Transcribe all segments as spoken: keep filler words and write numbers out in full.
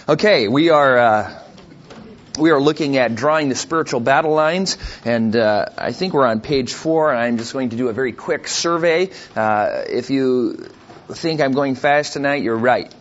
Okay, we are uh, we are looking at drawing the spiritual battle lines, and uh, I think we're on page four. And I'm just going to do a very quick survey. Uh, if you think I'm going fast tonight, you're right.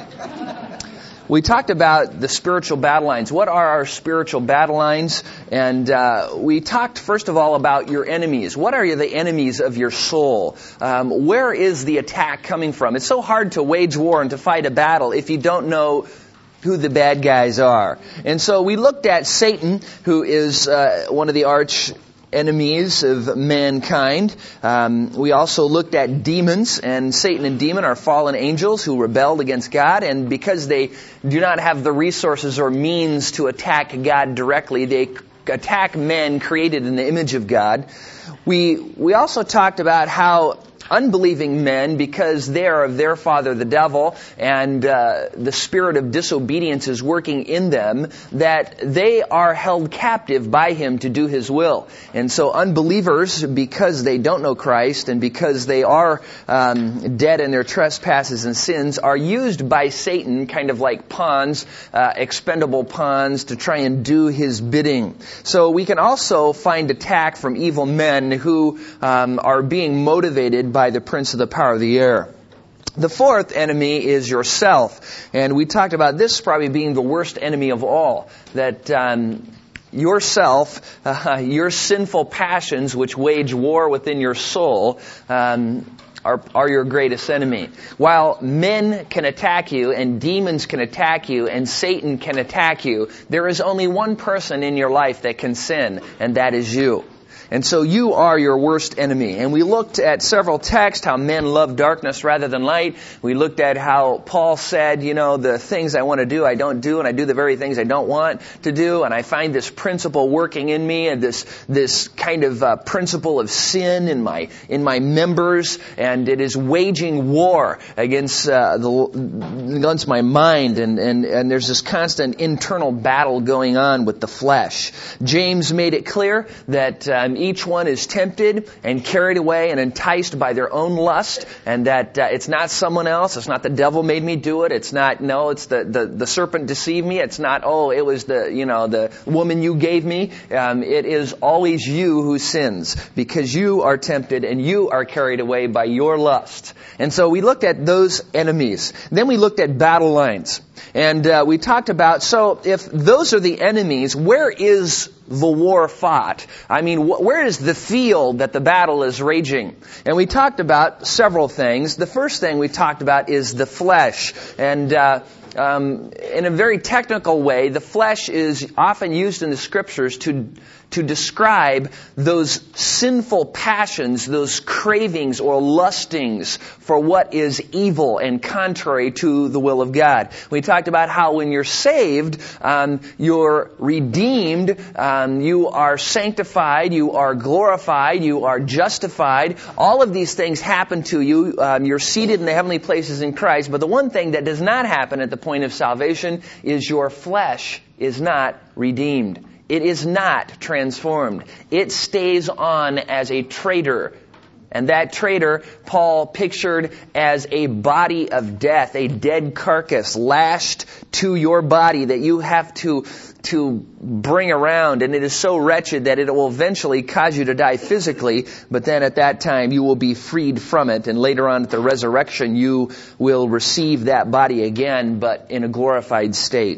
We talked about the spiritual battle lines. What are our spiritual battle lines? And uh, we talked, first of all, about your enemies. What are the enemies of your soul? Um, where is the attack coming from? It's so hard to wage war and to fight a battle if you don't know who the bad guys are. And so we looked at Satan, who is uh, one of the arch enemies of mankind. Um, we also looked at demons, and Satan and demon are fallen angels who rebelled against God, and because they do not have the resources or means to attack God directly, they attack men created in the image of God. We we also talked about how unbelieving men, because they are of their father the devil, and uh, the spirit of disobedience is working in them, that they are held captive by him to do his will. And so unbelievers, because they don't know Christ and because they are um, dead in their trespasses and sins, are used by Satan kind of like pawns, uh, expendable pawns, to try and do his bidding. So we can also find attack from evil men who um, are being motivated by the prince of the power of the air. The fourth enemy is yourself. And we talked about this probably being the worst enemy of all. That um, yourself, uh, your sinful passions which wage war within your soul, um, Are, are your greatest enemy. While men can attack you and demons can attack you and Satan can attack you, there is only one person in your life that can sin, and that is you. And so you are your worst enemy. And we looked at several texts, how men love darkness rather than light. We looked at how Paul said, you know, the things I want to do, I don't do, and I do the very things I don't want to do. And I find this principle working in me, and this this kind of uh, principle of sin in my in my members, and it is waging war against uh, the against my mind. And, and, and there's this constant internal battle going on with the flesh. James made it clear that um, each one is tempted and carried away and enticed by their own lust, and that uh, it's not someone else. It's not the devil made me do it. It's not, no, it's the, the, the serpent deceived me. It's not, oh, it was the, you know, the woman you gave me. Um, it is always you who sins, because you are tempted and you are carried away by your lust. And so we looked at those enemies. Then we looked at battle lines. And uh, we talked about, so if those are the enemies, where is the war fought? I mean, wh- where is the field that the battle is raging? And we talked about several things. The first thing we talked about is the flesh. And uh, um, in a very technical way, the flesh is often used in the Scriptures to to describe those sinful passions, those cravings or lustings for what is evil and contrary to the will of God. We talked about how when you're saved, um, you're redeemed, um, you are sanctified, you are glorified, you are justified. All of these things happen to you. Um, you're seated in the heavenly places in Christ. But the one thing that does not happen at the point of salvation is your flesh is not redeemed. It is not transformed. It stays on as a traitor. And that traitor, Paul pictured as a body of death, a dead carcass lashed to your body that you have to to bring around. And it is so wretched that it will eventually cause you to die physically, but then at that time you will be freed from it. And later on at the resurrection, you will receive that body again, but in a glorified state.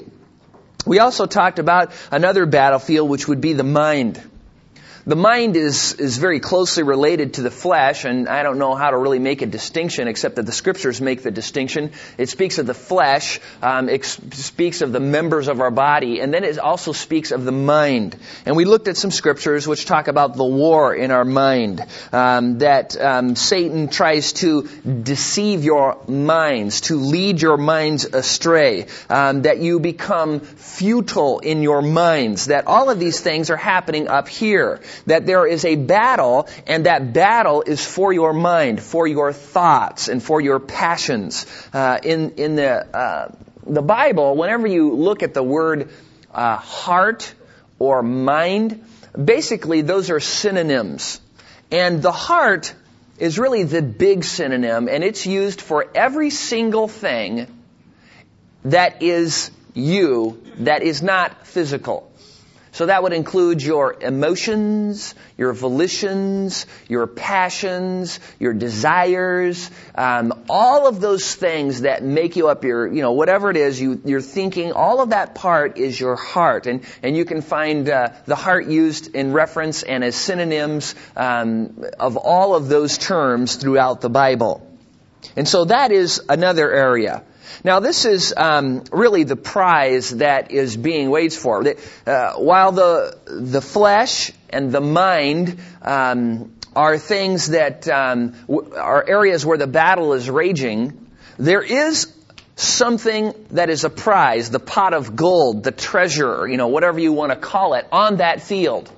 We also talked about another battlefield, which would be the mind. The mind is is very closely related to the flesh, and I don't know how to really make a distinction except that the Scriptures make the distinction. It speaks of the flesh, um, it speaks of the members of our body, and then it also speaks of the mind. And we looked at some Scriptures which talk about the war in our mind, um, that um, Satan tries to deceive your minds, to lead your minds astray, um, that you become futile in your minds, that all of these things are happening up here. That there is a battle, and that battle is for your mind, for your thoughts, and for your passions. Uh, in in the uh, the Bible, whenever you look at the word uh, heart or mind, basically those are synonyms. And the heart is really the big synonym, and it's used for every single thing that is you that is not physical. So that would include your emotions, your volitions, your passions, your desires, um, all of those things that make you up, your, you know, whatever it is you, you're thinking, all of that part is your heart. And, and you can find uh, the heart used in reference and as synonyms um, of all of those terms throughout the Bible. And so that is another area. Now, this is um, really the prize that is being waged for. Uh, while the the flesh and the mind um, are things that um, w- are areas where the battle is raging, there is something that is a prize, the pot of gold, the treasure, you know, whatever you want to call it, on that field.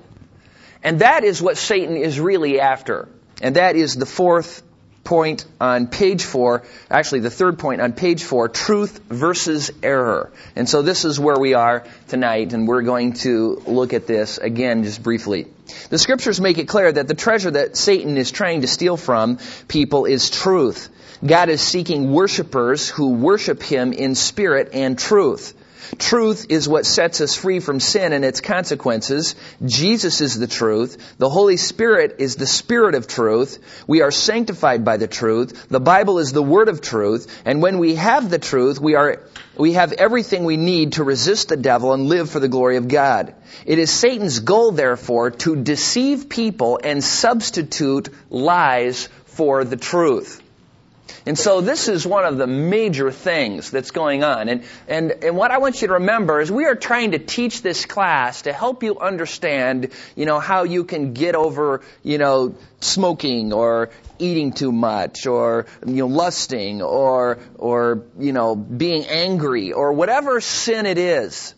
And that is what Satan is really after. And that is the fourth point on page four, actually the third point on page four, truth versus error. And so this is where we are tonight, and we're going to look at this again just briefly. The scriptures make it clear that the treasure that Satan is trying to steal from people is truth. God is seeking worshipers who worship Him in spirit and truth. Truth is what sets us free from sin and its consequences. Jesus is the truth. The Holy Spirit is the Spirit of truth. We are sanctified by the truth. The Bible is the Word of truth. And when we have the truth, we are we have everything we need to resist the devil and live for the glory of God. It is Satan's goal, therefore, to deceive people and substitute lies for the truth. And so this is one of the major things that's going on. And, and, and what I want you to remember is we are trying to teach this class to help you understand, you know, how you can get over, you know, smoking or eating too much or, you know, lusting or, or, you know, being angry or whatever sin it is.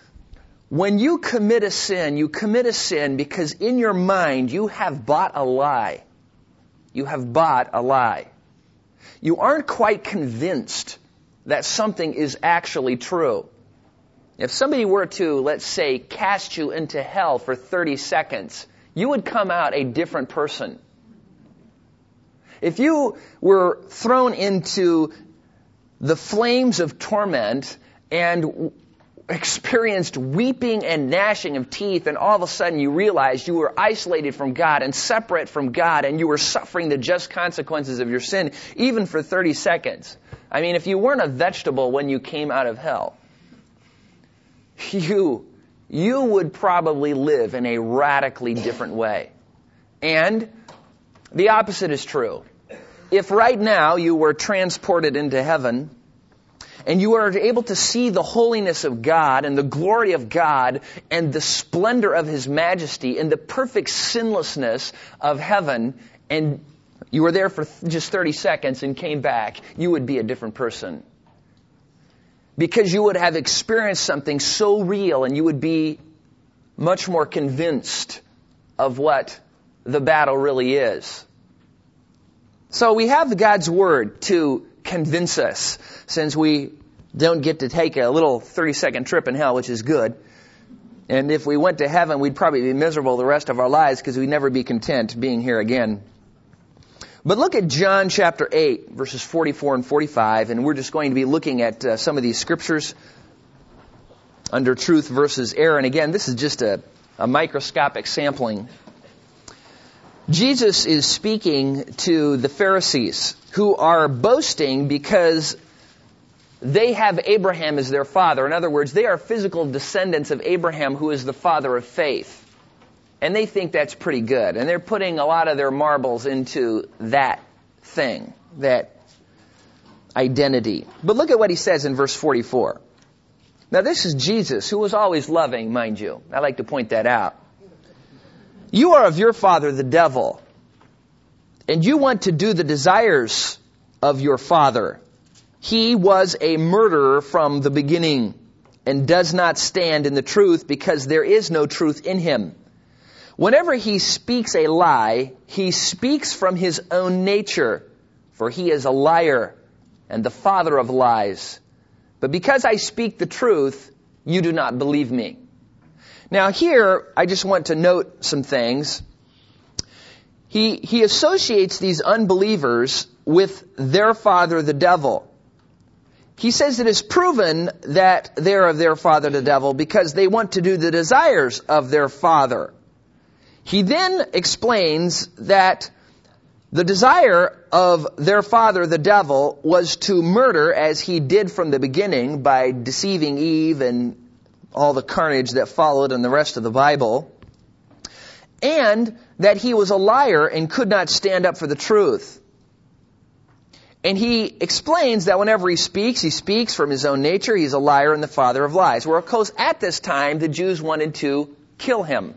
When you commit a sin, you commit a sin because in your mind you have bought a lie. You have bought a lie. You aren't quite convinced that something is actually true. If somebody were to, let's say, cast you into hell for thirty seconds, you would come out a different person. If you were thrown into the flames of torment and experienced weeping and gnashing of teeth, and all of a sudden you realized you were isolated from God and separate from God, and you were suffering the just consequences of your sin, even for thirty seconds. I mean, if you weren't a vegetable when you came out of hell, you, you would probably live in a radically different way. And the opposite is true. If right now you were transported into heaven, and you are able to see the holiness of God and the glory of God and the splendor of His majesty and the perfect sinlessness of heaven, and you were there for just thirty seconds and came back, you would be a different person. Because you would have experienced something so real, and you would be much more convinced of what the battle really is. So we have God's Word to convince us, since we don't get to take a little thirty-second trip in hell, which is good. And if we went to heaven, we'd probably be miserable the rest of our lives because we'd never be content being here again. But look at John chapter eight, verses forty-four and forty-five, and we're just going to be looking at uh, some of these scriptures under truth versus error. And again, this is just a, a microscopic sampling. Jesus is speaking to the Pharisees who are boasting because they have Abraham as their father. In other words, they are physical descendants of Abraham, who is the father of faith. And they think that's pretty good. And they're putting a lot of their marbles into that thing, that identity. But look at what he says in verse forty-four. Now this is Jesus, who was always loving, mind you. I like to point that out. You are of your father, the devil, and you want to do the desires of your father. He was a murderer from the beginning and does not stand in the truth because there is no truth in him. Whenever he speaks a lie, he speaks from his own nature, for he is a liar and the father of lies. But because I speak the truth, you do not believe me. Now here, I just want to note some things. He, he associates these unbelievers with their father, the devil. he says it is proven that they're of their father the devil because they want to do the desires of their father. He then explains that the desire of their father the devil was to murder, as he did from the beginning by deceiving Eve and all the carnage that followed in the rest of the Bible, and that he was a liar and could not stand up for the truth. And he explains that whenever he speaks, he speaks from his own nature. He's a liar and the father of lies. Well, of course, at this time, the Jews wanted to kill him.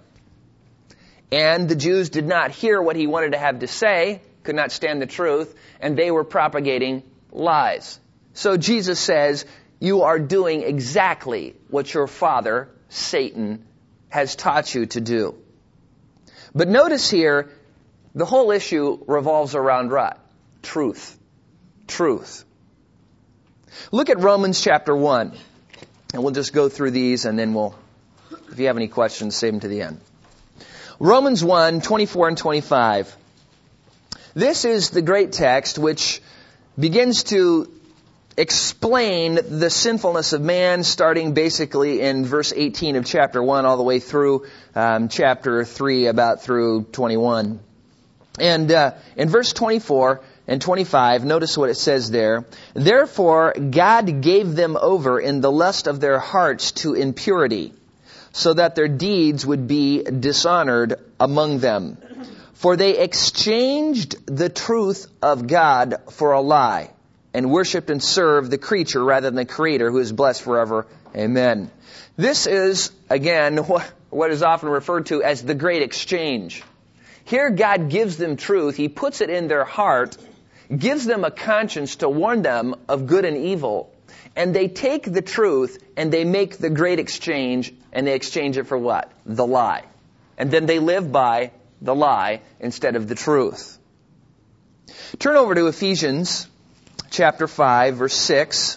And the Jews did not hear what he wanted to have to say, could not stand the truth, and they were propagating lies. So Jesus says, you are doing exactly what your father, Satan, has taught you to do. But notice here, the whole issue revolves around what? Truth. Truth. Look at Romans chapter one. And we'll just go through these and then we'll, if you have any questions, save them to the end. Romans one, twenty-four and twenty-five. This is the great text which begins to explain the sinfulness of man, starting basically in verse eighteen of chapter one all the way through um, chapter three, about through twenty-one. And uh, in verse twenty-four and twenty-five, notice what it says there. Therefore, God gave them over in the lust of their hearts to impurity, so that their deeds would be dishonored among them. For they exchanged the truth of God for a lie, and worshipped and served the creature rather than the Creator, who is blessed forever. Amen. This is, again, what is often referred to as the great exchange. Here God gives them truth. He puts it in their heart, gives them a conscience to warn them of good and evil. And they take the truth and they make the great exchange, and they exchange it for what? The lie. And then they live by the lie instead of the truth. Turn over to Ephesians chapter five, verse six.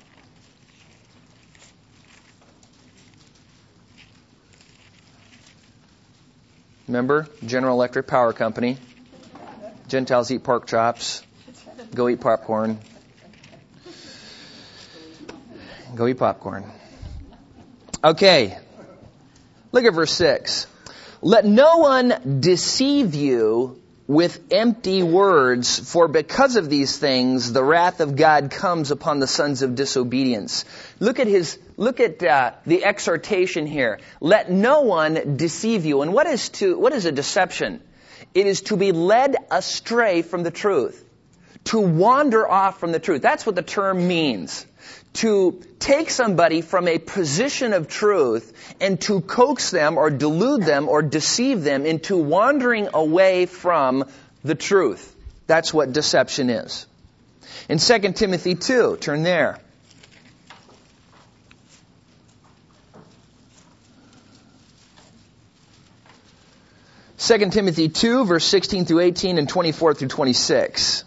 Remember, General Electric Power Company. Gentiles eat pork chops. Go eat popcorn. Go eat popcorn. Okay. Look at verse six. Let no one deceive you with empty words, for because of these things the wrath of God comes upon the sons of disobedience. Look at his, look at uh, the exhortation here. Let no one deceive you. And what is to, what is a deception? It is to be led astray from the truth, to wander off from the truth. That's what the term means. To take somebody from a position of truth and to coax them or delude them or deceive them into wandering away from the truth. That's what deception is. In Second Timothy two, turn there. Second Timothy two, verse sixteen through eighteen and twenty-four through twenty-six.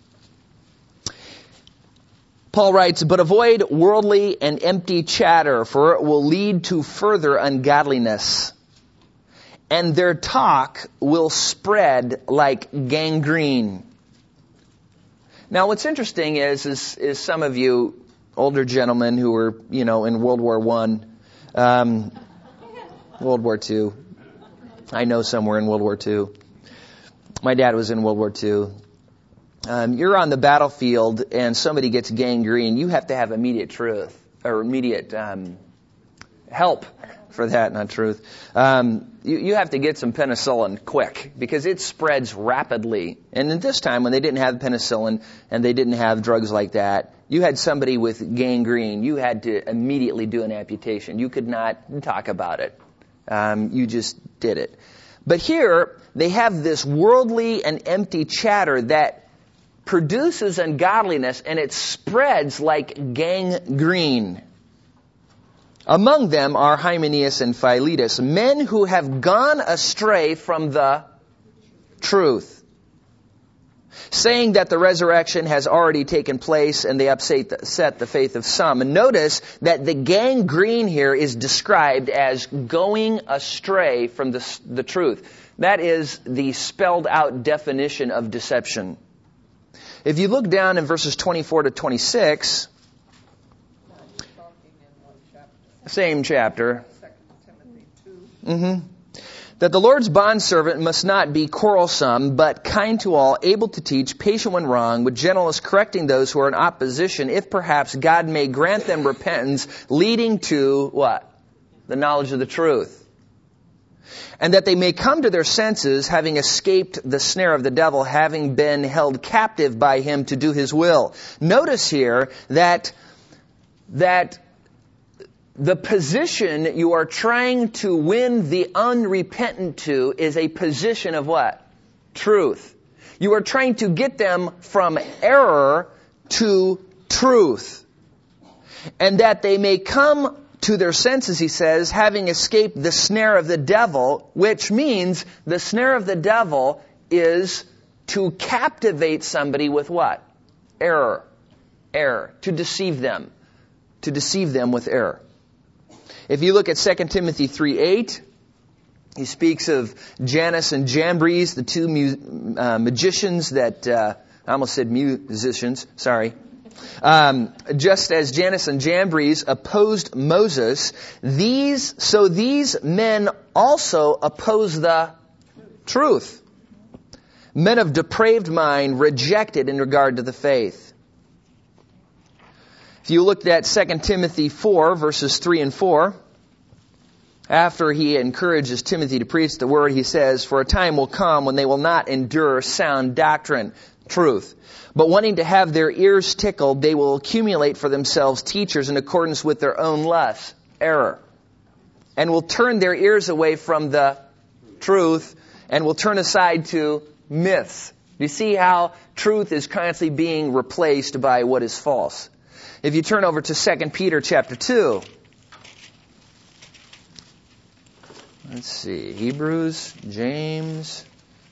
Paul writes, but avoid worldly and empty chatter, for it will lead to further ungodliness. And their talk will spread like gangrene. Now what's interesting is, is, is some of you older gentlemen who were, you know, in World War One, um, World War Two. I know some were in World War Two. My dad was in World War Two. Um, you're on the battlefield and somebody gets gangrene, you have to have immediate truth, or immediate um, help for that, not truth. Um, you, you have to get some penicillin quick, because it spreads rapidly. And at this time, when they didn't have penicillin and they didn't have drugs like that, you had somebody with gangrene, you had to immediately do an amputation. You could not talk about it. Um, you just did it. But here, they have this worldly and empty chatter that produces ungodliness, and it spreads like gangrene. Among them are Hymenaeus and Philetus, men who have gone astray from the truth, saying that the resurrection has already taken place, and they upset the faith of some. And notice that the gangrene here is described as going astray from the, the truth. That is the spelled out definition of deception. If you look down in verses twenty-four to twenty-six, Same chapter. Second Timothy two. Mm-hmm. That the Lord's bondservant must not be quarrelsome, but kind to all, able to teach, patient when wrong, with gentleness correcting those who are in opposition, if perhaps God may grant them repentance, leading to what? The knowledge of the truth. And that they may come to their senses, having escaped the snare of the devil, having been held captive by him to do his will. Notice here that, that the position you are trying to win the unrepentant to is a position of what? Truth. You are trying to get them from error to truth. And that they may come to their senses, he says, having escaped the snare of the devil, which means the snare of the devil is to captivate somebody with what? Error. Error. To deceive them. To deceive them with error. If you look at Second Timothy three eight, he speaks of Jannes and Jambres, the two mu- uh, magicians that, uh, I almost said musicians, sorry. Um, just as Jannes and Jambres opposed Moses, these, so these men also oppose the truth. Men of depraved mind rejected in regard to the faith. If you looked at Second Timothy four, verses three and four, after he encourages Timothy to preach the word, he says, "For a time will come when they will not endure sound doctrine," truth. "But wanting to have their ears tickled, they will accumulate for themselves teachers in accordance with their own lusts," error. "And will turn their ears away from the truth and will turn aside to myths." You see how truth is constantly being replaced by what is false. If you turn over to Second Peter chapter two. Let's see. Hebrews, James,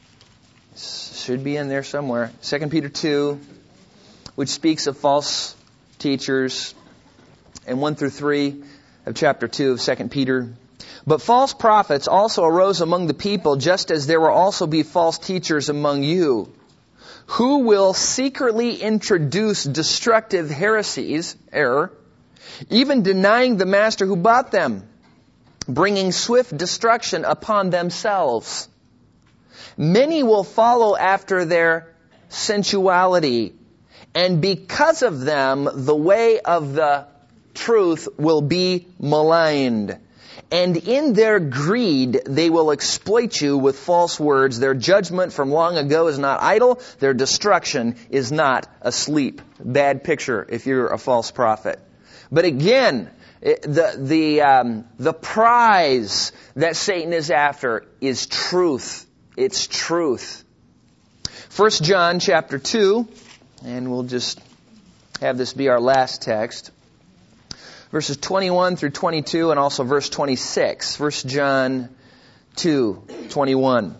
should be in there somewhere. Second Peter two, which speaks of false teachers, and one through three of chapter two of Second Peter. "But false prophets also arose among the people, just as there will also be false teachers among you, who will secretly introduce destructive heresies," error, "even denying the master who bought them, bringing swift destruction upon themselves. Many will follow after their sensuality, and because of them, the way of the truth will be maligned. And in their greed, they will exploit you with false words. Their judgment from long ago is not idle. Their destruction is not asleep." Bad picture if you're a false prophet. But again, the the um, the prize that Satan is after is truth. It's truth. First John chapter two, and we'll just have this be our last text. Verses twenty-one through twenty-two, and also verse twenty-six. First John two, twenty-one.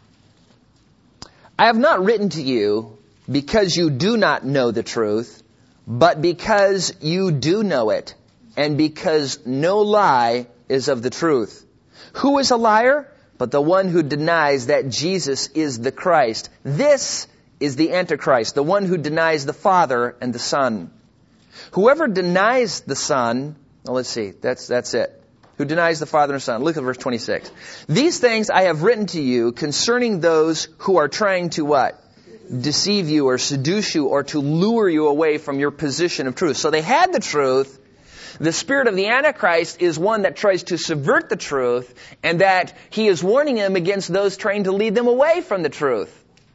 "I have not written to you because you do not know the truth, but because you do know it, and because no lie is of the truth. Who is a liar? But the one who denies that Jesus is the Christ. This is the Antichrist, the one who denies the Father and the Son. Whoever denies the Son," well, let's see, that's that's it. "Who denies the Father and the Son." Look at verse twenty-six. "These things I have written to you concerning those who are trying to what? Deceive you or seduce you or to lure you away from your position of truth." So they had the truth. The spirit of the Antichrist is one that tries to subvert the truth, and that he is warning them against those trying to lead them away from the truth.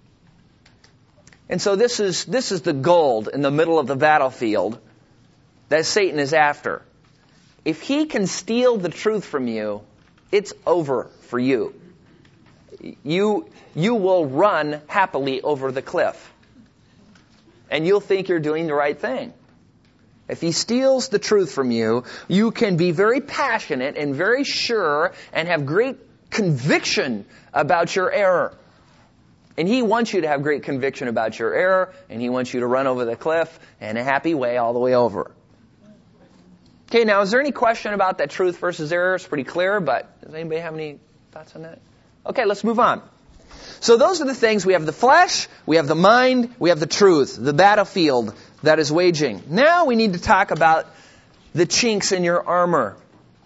And so this is this is the gold in the middle of the battlefield that Satan is after. If he can steal the truth from you, it's over for you. You you will run happily over the cliff. And you'll think you're doing the right thing. If he steals the truth from you, you can be very passionate and very sure and have great conviction about your error. And he wants you to have great conviction about your error, and he wants you to run over the cliff in a happy way all the way over. Okay, now is there any question about that truth versus error? It's pretty clear, but does anybody have any thoughts on that? Okay, let's move on. So those are the things. We have the flesh, we have the mind, we have the truth, the battlefield that is waging. Now we need to talk about the chinks in your armor.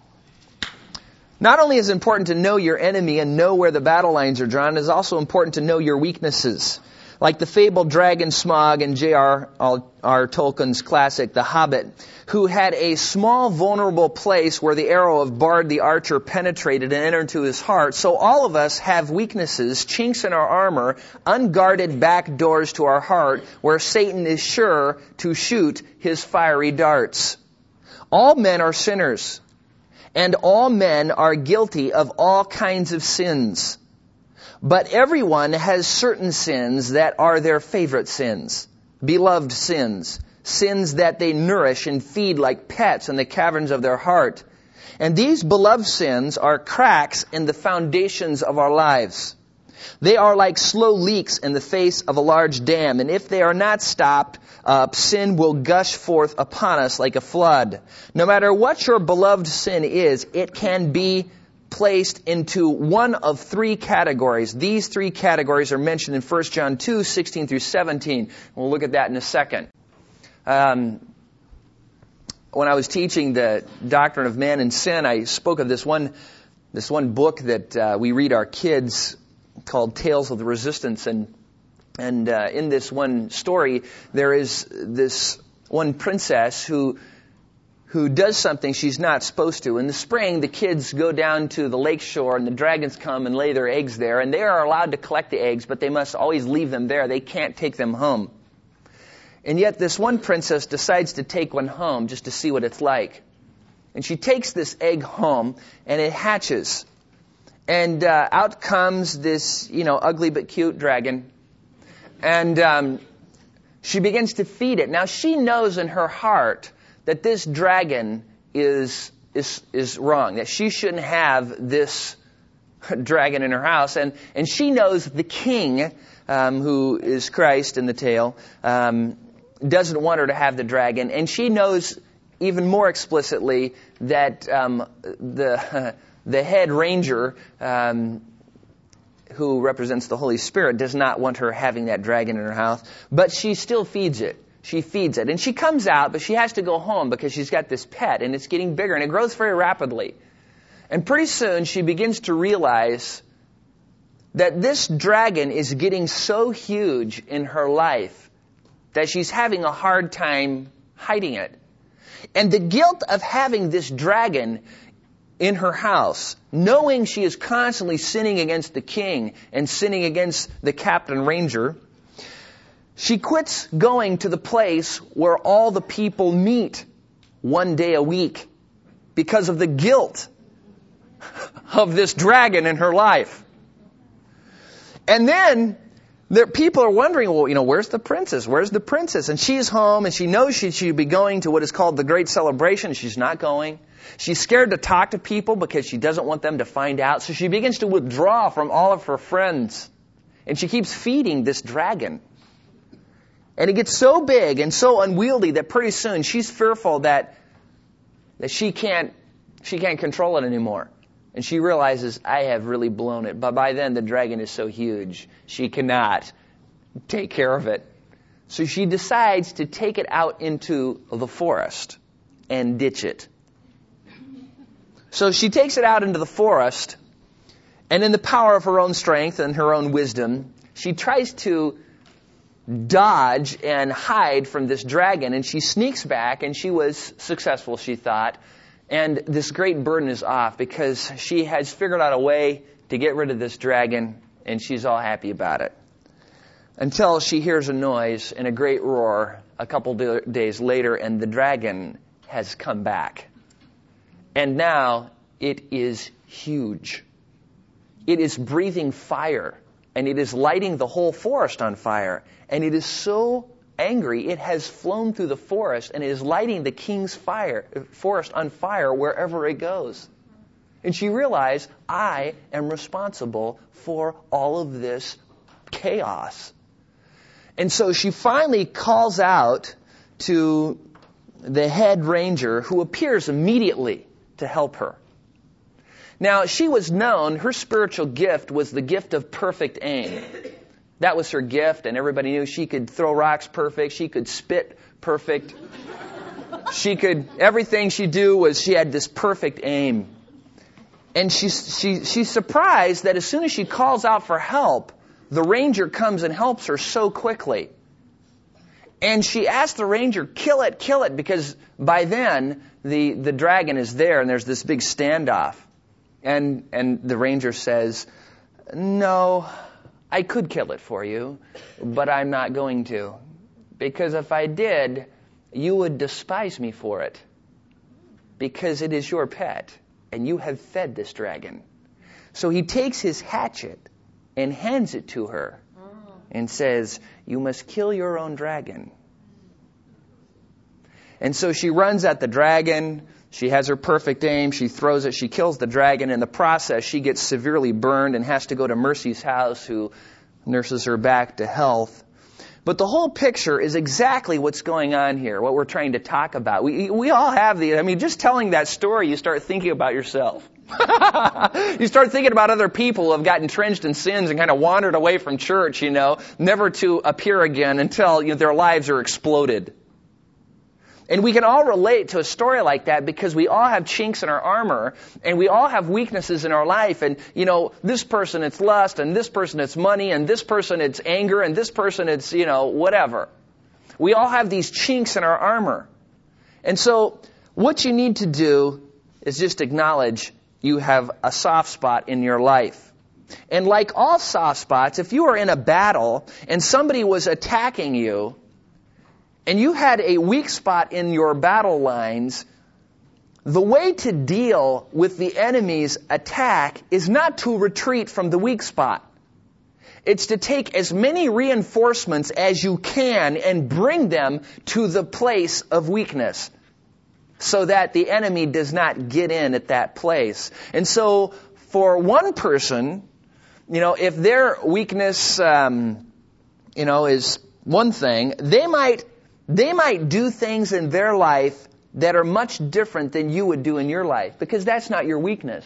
Not only is it important to know your enemy and know where the battle lines are drawn, it is also important to know your weaknesses. Like the fabled dragon Smaug in J R R Tolkien's classic, The Hobbit, who had a small vulnerable place where the arrow of Bard the Archer penetrated and entered into his heart. So all of us have weaknesses, chinks in our armor, unguarded back doors to our heart, where Satan is sure to shoot his fiery darts. All men are sinners. And all men are guilty of all kinds of sins. But everyone has certain sins that are their favorite sins. Beloved sins. Sins that they nourish and feed like pets in the caverns of their heart. And these beloved sins are cracks in the foundations of our lives. They are like slow leaks in the face of a large dam. And if they are not stopped up, sin will gush forth upon us like a flood. No matter what your beloved sin is, it can be placed into one of three categories. These three categories are mentioned in First John two, sixteen through seventeen. We'll look at that in a second. Um, when I was teaching the doctrine of man and sin, I spoke of this one, this one book that uh, we read our kids called Tales of the Resistance, and and uh, in this one story, there is this one princess who who does something she's not supposed to. In the spring, the kids go down to the lake shore, and the dragons come and lay their eggs there, and they are allowed to collect the eggs, but they must always leave them there. They can't take them home. And yet, this one princess decides to take one home just to see what it's like. And she takes this egg home, and it hatches. And uh, out comes this, you know, ugly but cute dragon. And um, she begins to feed it. Now, she knows in her heart that this dragon is is is wrong, that she shouldn't have this dragon in her house. And, and she knows the king, um, who is Christ in the tale, um, doesn't want her to have the dragon. And she knows even more explicitly that um, the... The head ranger, um, who represents the Holy Spirit, does not want her having that dragon in her house, but she still feeds it. She feeds it. And she comes out, but she has to go home because she's got this pet, and it's getting bigger, and it grows very rapidly. And pretty soon she begins to realize that this dragon is getting so huge in her life that she's having a hard time hiding it. And the guilt of having this dragon in her house, knowing she is constantly sinning against the king and sinning against the captain ranger, she quits going to the place where all the people meet one day a week because of the guilt of this dragon in her life. And then there, people are wondering, well, you know, where's the princess? Where's the princess? And she's home, and she knows she should be going to what is called the Great Celebration. She's not going. She's scared to talk to people because she doesn't want them to find out. So she begins to withdraw from all of her friends. And she keeps feeding this dragon. And it gets so big and so unwieldy that pretty soon she's fearful that that she can't she can't control it anymore. And she realizes, I have really blown it. But by then the dragon is so huge, she cannot take care of it. So she decides to take it out into the forest and ditch it. So she takes it out into the forest, and in the power of her own strength and her own wisdom, she tries to dodge and hide from this dragon, and she sneaks back, and she was successful, she thought. And this great burden is off because she has figured out a way to get rid of this dragon, and she's all happy about it. Until she hears a noise and a great roar a couple days later, and the dragon has come back. And now it is huge. It is breathing fire, and it is lighting the whole forest on fire. And it is so angry, it has flown through the forest, and it is lighting the king's fire, forest on fire wherever it goes. And she realized, I am responsible for all of this chaos. And so she finally calls out to the head ranger, who appears immediately to help her. Now, she was known, her spiritual gift was the gift of perfect aim. That was her gift, and everybody knew she could throw rocks perfect, she could spit perfect. She could, everything she do was, she had this perfect aim. And she's, she, she's surprised that as soon as she calls out for help, the ranger comes and helps her so quickly. And she asks the ranger, kill it, kill it, because by then the, the dragon is there and there's this big standoff. And, and the ranger says, no, I could kill it for you, but I'm not going to. Because if I did, you would despise me for it. Because it is your pet, and you have fed this dragon. So he takes his hatchet and hands it to her and says, you must kill your own dragon. And so she runs at the dragon. She has her perfect aim. She throws it. She kills the dragon. In the process, she gets severely burned and has to go to Mercy's house, who nurses her back to health. But the whole picture is exactly what's going on here, what we're trying to talk about. We we all have the, I mean, just telling that story, you start thinking about yourself. You start thinking about other people who have gotten entrenched in sins and kind of wandered away from church, you know, never to appear again until, you know, their lives are exploded. And we can all relate to a story like that because we all have chinks in our armor and we all have weaknesses in our life. And, you know, this person it's lust and this person it's money and this person it's anger and this person it's, you know, whatever. We all have these chinks in our armor. And so what you need to do is just acknowledge you have a soft spot in your life. And like all soft spots, if you are in a battle and somebody was attacking you, and you had a weak spot in your battle lines, the way to deal with the enemy's attack is not to retreat from the weak spot. It's to take as many reinforcements as you can and bring them to the place of weakness so that the enemy does not get in at that place. And so for one person, you know, if their weakness, um, you know, is one thing, they might They might do things in their life that are much different than you would do in your life, because that's not your weakness.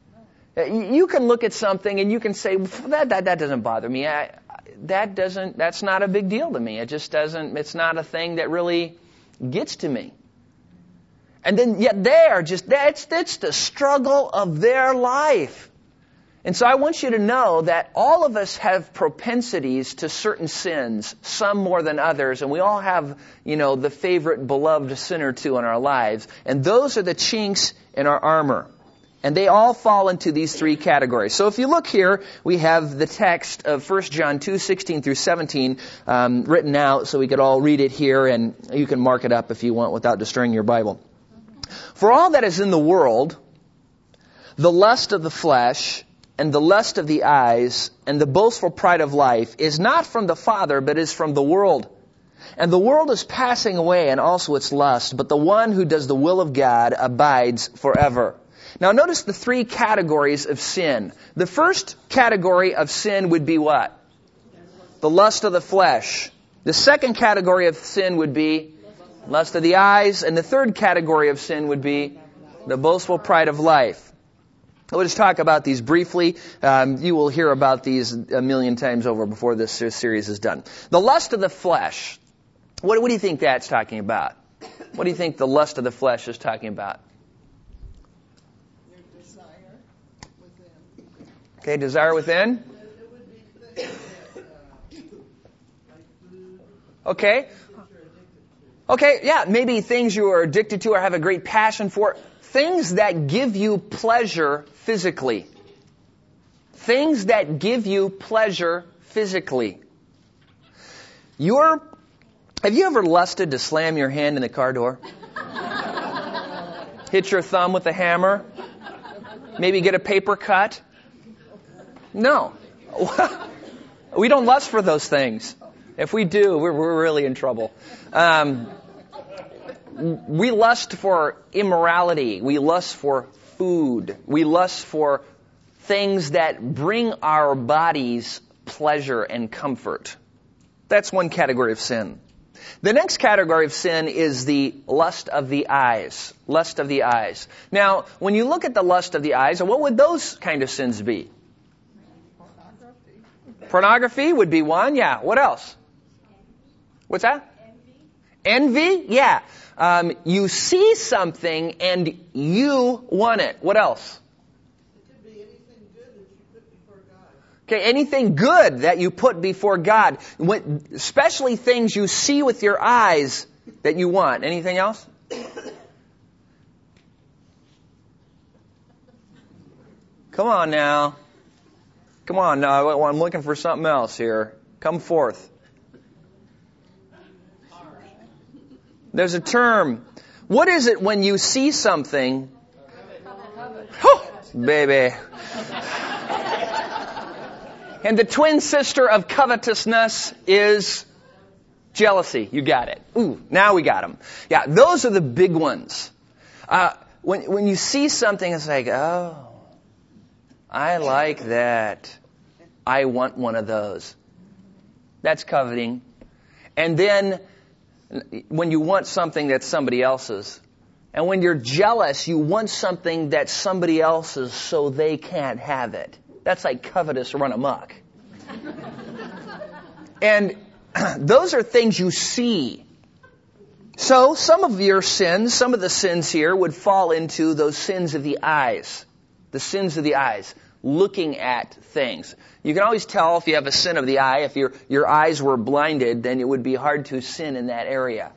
You can look at something and you can say, that that, that doesn't bother me. I, that doesn't, that's not a big deal to me. It just doesn't, it's not a thing that really gets to me. And then yet they are just, that's, that's the struggle of their life. And so I want you to know that all of us have propensities to certain sins, some more than others, and we all have, you know, the favorite beloved sin or two in our lives. And those are the chinks in our armor. And they all fall into these three categories. So if you look here, we have the text of First John two, sixteen through seventeen um, written out so we could all read it here, and you can mark it up if you want without destroying your Bible. For all that is in the world, the lust of the flesh, and the lust of the eyes, and the boastful pride of life is not from the Father, but is from the world. And the world is passing away, and also its lust, but the one who does the will of God abides forever. Now notice the three categories of sin. The first category of sin would be what? The lust of the flesh. The second category of sin would be lust of the eyes, and the third category of sin would be the boastful pride of life. We'll just talk about these briefly. Um, you will hear about these a million times over before this series is done. The lust of the flesh. What, what do you think that's talking about? What do you think the lust of the flesh is talking about? Your desire within. Okay, desire within. It would be things that, uh, like food. Okay. Okay, yeah, maybe things you are addicted to or have a great passion for. Things that give you pleasure physically. Things that give you pleasure physically. You're, have you ever lusted to slam your hand in the car door? Hit your thumb with a hammer? Maybe get a paper cut? No. We don't lust for those things. If we do, we're, we're really in trouble. Um, we lust for immorality. We lust for food. We lust for things that bring our bodies pleasure and comfort. That's one category of sin. The next category of sin is the lust of the eyes. Lust of the eyes. Now, when you look at the lust of the eyes, what would those kind of sins be? Pornography. Pornography would be one. Yeah. What else? What's that? Envy. Envy? Yeah. Um, you see something and you want it. What else? It could be anything good that you put before God. Okay, anything good that you put before God. When, especially things you see with your eyes that you want. Anything else? Come on now. Come on now. I'm looking for something else here. Come forth. There's a term. What is it when you see something? Oh, baby. And the twin sister of covetousness is jealousy. You got it. Ooh, now we got them. Yeah, those are the big ones. Uh, when when you see something, it's like, oh, I like that. I want one of those. That's coveting. And then when you want something that's somebody else's. And when you're jealous, you want something that's somebody else's so they can't have it. That's like covetous run amok. And those are things you see. So some of your sins, some of the sins here would fall into those sins of the eyes. The sins of the eyes. Looking at things. You can always tell if you have a sin of the eye. If your your eyes were blinded, then it would be hard to sin in that area.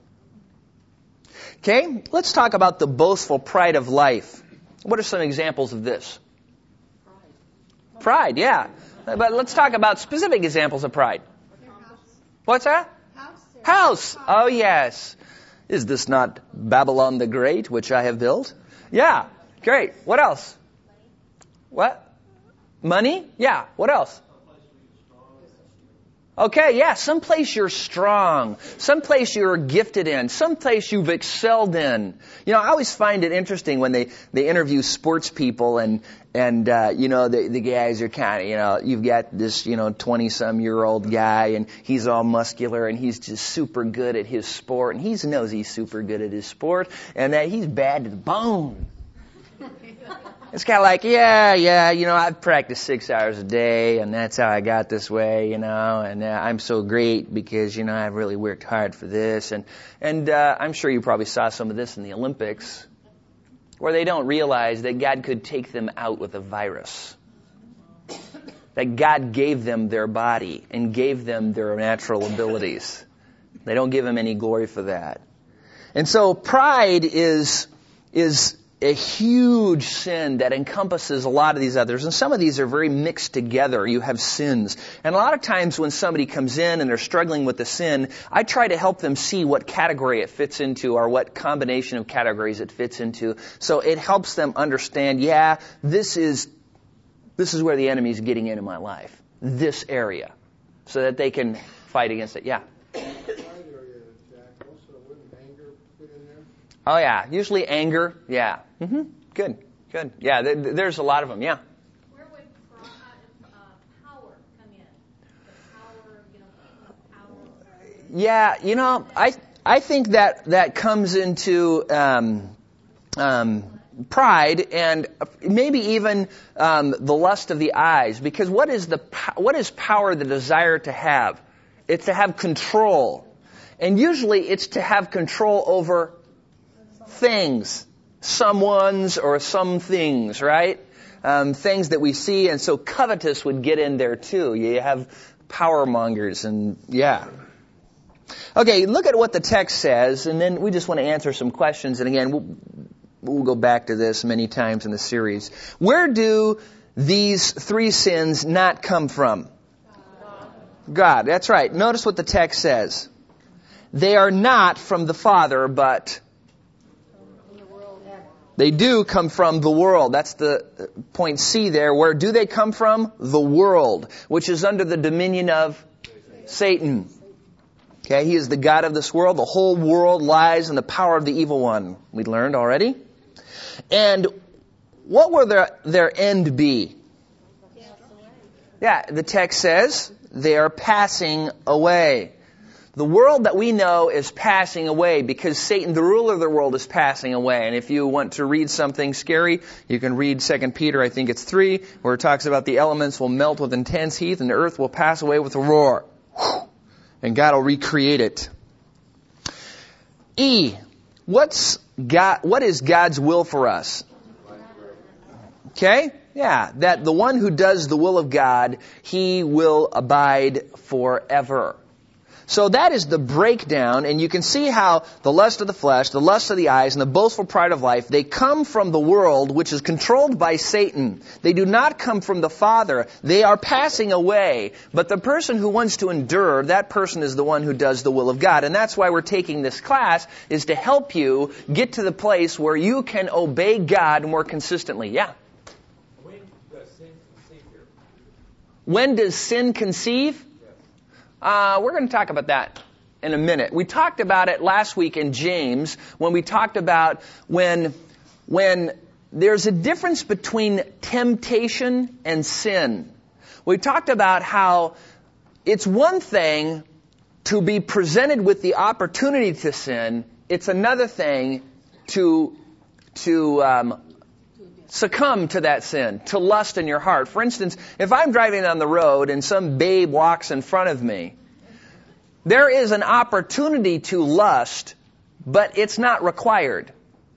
Okay, let's talk about the boastful pride of life. What are some examples of this? Pride. Pride, yeah. But let's talk about specific examples of pride. What's that? House. House. Oh, yes. Is this not Babylon the Great, which I have built? Yeah, great. What else? What? Money? Yeah. What else? Okay, yeah. Someplace you're strong. Someplace you're gifted in. Someplace you've excelled in. You know, I always find it interesting when they, they interview sports people and, and, uh, you know, the, the guys are kind of, you know, you've got this, you know, twenty-some-year-old guy and he's all muscular and he's just super good at his sport and he knows he's super good at his sport and that he's bad to the bone. It's kind of like, yeah, yeah, you know, I've practiced six hours a day, and that's how I got this way, you know, and uh, I'm so great because, you know, I've really worked hard for this. And, and uh, I'm sure you probably saw some of this in the Olympics, where they don't realize that God could take them out with a virus. That God gave them their body and gave them their natural abilities. They don't give Him any glory for that. And so pride is is... a huge sin that encompasses a lot of these others. And some of these are very mixed together. You have sins. And a lot of times when somebody comes in and they're struggling with the sin, I try to help them see what category it fits into or what combination of categories it fits into. So it helps them understand, yeah, this is, this is where the enemy is getting into my life. This area. So that they can fight against it. Yeah. Oh, yeah. Usually anger. Yeah. Mm-hmm. Good. Good. Yeah. Th- there's a lot of them. Yeah. Where would uh, power come in? The power, you know, power. Yeah. You know, I I think that that comes into um, um, pride and maybe even um, the lust of the eyes. Because what is the what is power? The desire to have. It's to have control, and usually it's to have control over things, someone's or some things, right? Um, things that we see, and so covetous would get in there too. You have power mongers, and yeah. Okay, look at what the text says, and then we just want to answer some questions. And again, we'll, we'll go back to this many times in the series. Where do these three sins not come from? God. That's right. Notice what the text says. They are not from the Father, but they do come from the world. That's the point C there. Where do they come from? The world, which is under the dominion of Satan. Okay, he is the God of this world. The whole world lies in the power of the evil one. We learned already. And what will their, their end be? Yeah, the text says they are passing away. The world that we know is passing away because Satan, the ruler of the world, is passing away. And if you want to read something scary, you can read Second Peter, I think it's three, where it talks about the elements will melt with intense heat and the earth will pass away with a roar. And God will recreate it. E, what's God, what is God's will for us? Okay? Yeah, that the one who does the will of God, he will abide forever. So that is the breakdown, and you can see how the lust of the flesh, the lust of the eyes, and the boastful pride of life, they come from the world which is controlled by Satan. They do not come from the Father. They are passing away. But the person who wants to endure, that person is the one who does the will of God. And that's why we're taking this class, is to help you get to the place where you can obey God more consistently. Yeah? When does sin conceive here? When does sin conceive? Uh, we're going to talk about that in a minute. We talked about it last week in James when we talked about when, when there's a difference between temptation and sin. We talked about how it's one thing to be presented with the opportunity to sin. It's another thing to, to, um, succumb to that sin, to lust in your heart. For instance, if I'm driving on the road and some babe walks in front of me, there is an opportunity to lust, but it's not required.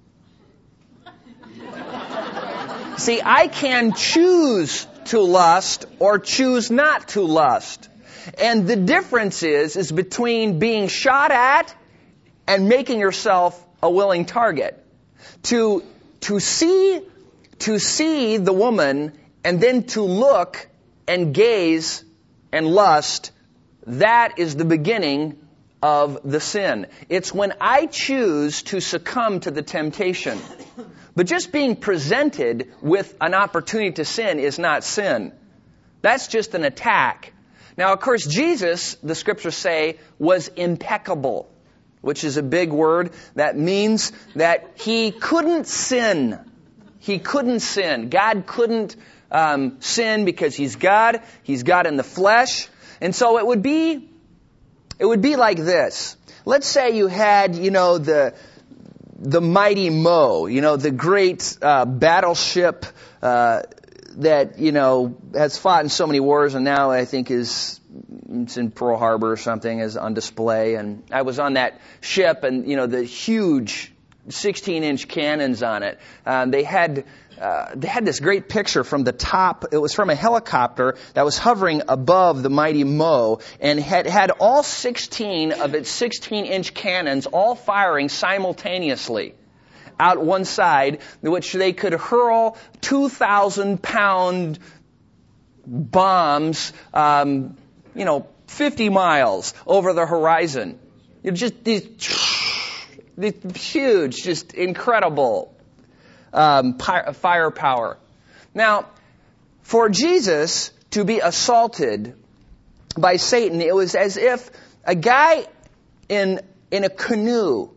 See, I can choose to lust or choose not to lust. And the difference is, is between being shot at and making yourself a willing target. To, to see To see the woman and then to look and gaze and lust, that is the beginning of the sin. It's when I choose to succumb to the temptation. But just being presented with an opportunity to sin is not sin. That's just an attack. Now, of course, Jesus, the scriptures say, was impeccable, which is a big word. That means that he couldn't sin. He couldn't sin. God couldn't um, sin because He's God. He's God in the flesh. And so it would be, it would be like this. Let's say you had, you know, the the mighty Mo, you know, the great uh, battleship uh, that, you know, has fought in so many wars and now I think is it's in Pearl Harbor or something, is on display. And I was on that ship and, you know, the huge sixteen inch cannons on it. Um, they had uh, they had this great picture from the top. It was from a helicopter that was hovering above the mighty Mo and had had all sixteen of its sixteen inch cannons all firing simultaneously out one side, which they could hurl two thousand pound bombs, um, you know, fifty miles over the horizon. It just these. The huge, just incredible um, firepower. Now, for Jesus to be assaulted by Satan, it was as if a guy in in a canoe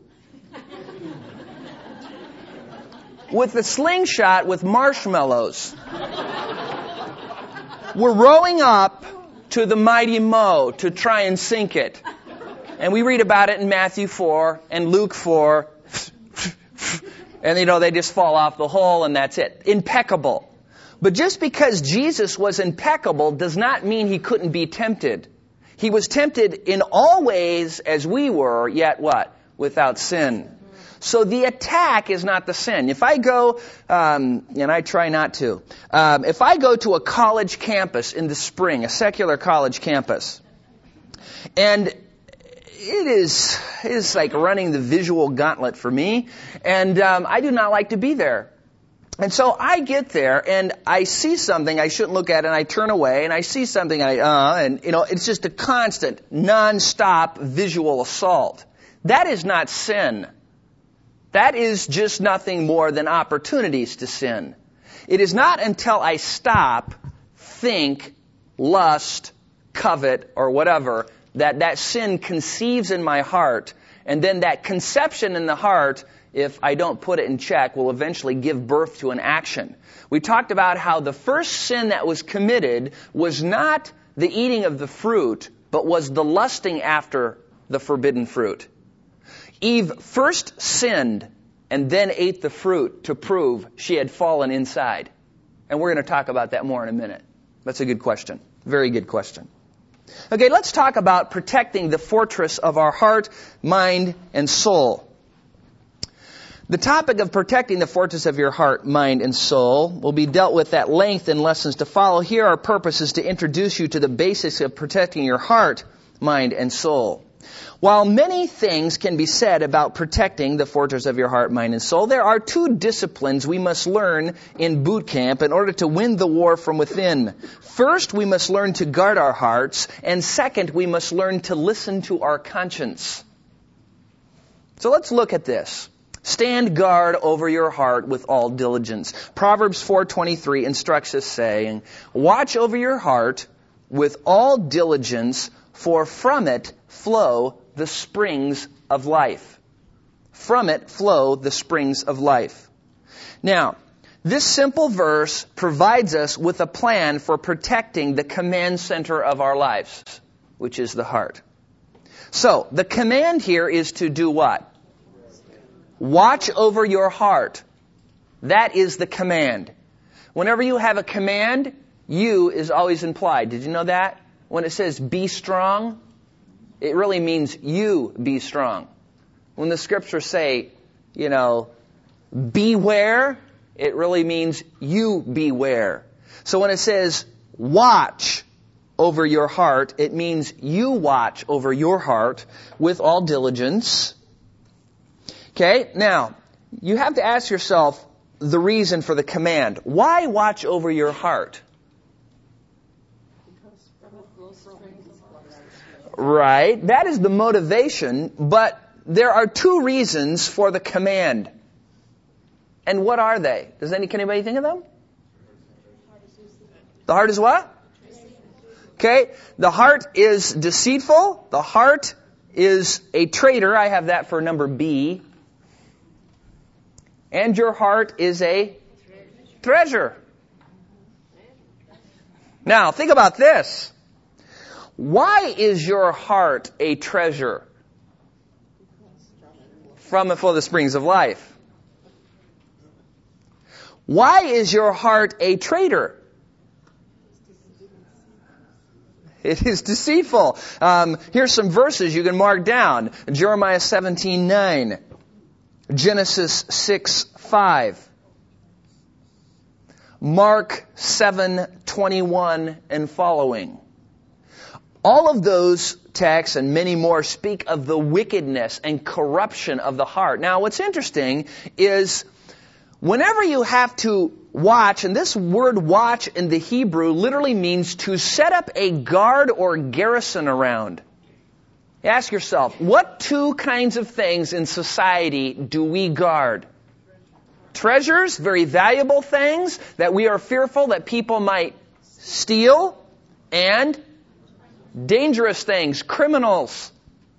with a slingshot with marshmallows were rowing up to the mighty Mo to try and sink it. And we read about it in Matthew four and Luke four. And, you know, they just fall off the hull and that's it. Impeccable. But just because Jesus was impeccable does not mean he couldn't be tempted. He was tempted in all ways as we were, yet what? Without sin. So the attack is not the sin. If I go, um, and I try not to, um, if I go to a college campus in the spring, a secular college campus, and It is, it is like running the visual gauntlet for me, and um, I do not like to be there. And so I get there, and I see something I shouldn't look at, and I turn away, and I see something, I, uh, and, you know, it's just a constant, non-stop visual assault. That is not sin. That is just nothing more than opportunities to sin. It is not until I stop, think, lust, covet, or whatever, that that sin conceives in my heart, and then that conception in the heart, if I don't put it in check, will eventually give birth to an action. We talked about how the first sin that was committed was not the eating of the fruit, but was the lusting after the forbidden fruit. Eve first sinned and then ate the fruit to prove she had fallen inside. And we're going to talk about that more in a minute. That's a good question. Very good question. Okay, let's talk about protecting the fortress of our heart, mind, and soul. The topic of protecting the fortress of your heart, mind, and soul will be dealt with at length in lessons to follow. Here our purpose is to introduce you to the basics of protecting your heart, mind, and soul. While many things can be said about protecting the fortress of your heart, mind, and soul, there are two disciplines we must learn in boot camp in order to win the war from within. First, we must learn to guard our hearts, and second, we must learn to listen to our conscience. So let's look at this. Stand guard over your heart with all diligence. Proverbs four twenty-three instructs us saying, watch over your heart with all diligence, for from it flow the springs of life. From it flow the springs of life. Now, this simple verse provides us with a plan for protecting the command center of our lives, which is the heart. So, the command here is to do what? Watch over your heart. That is the command. Whenever you have a command, you is always implied. Did you know that? When it says be strong, it really means you be strong. When the scriptures say, you know, beware, it really means you beware. So when it says watch over your heart, it means you watch over your heart with all diligence. Okay, now, you have to ask yourself the reason for the command. Why watch over your heart? Right, that is the motivation, but there are two reasons for the command. And what are they? Does any, can anybody think of them? The heart is what? Okay, the heart is deceitful. The heart is a traitor. I have that for number B. And your heart is a treasure. Now, think about this. Why is your heart a treasure? From it flow the springs of life. Why is your heart a traitor? It is deceitful. Um, here's some verses you can mark down. Jeremiah seventeen nine. Genesis six five. Mark seven twenty-one and following. All of those texts and many more speak of the wickedness and corruption of the heart. Now, what's interesting is whenever you have to watch, and this word watch in the Hebrew literally means to set up a guard or garrison around. Ask yourself, what two kinds of things in society do we guard? Treasures, very valuable things that we are fearful that people might steal, and dangerous things, criminals.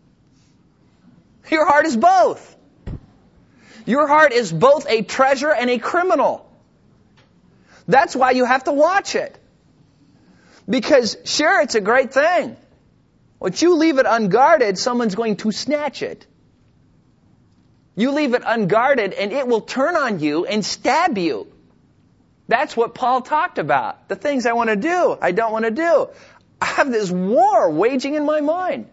Your heart is both. Your heart is both a treasure and a criminal. That's why you have to watch it. Because, sure, it's a great thing. But you leave it unguarded, someone's going to snatch it. You leave it unguarded, and it will turn on you and stab you. That's what Paul talked about. The things I want to do, I don't want to do. I have this war waging in my mind.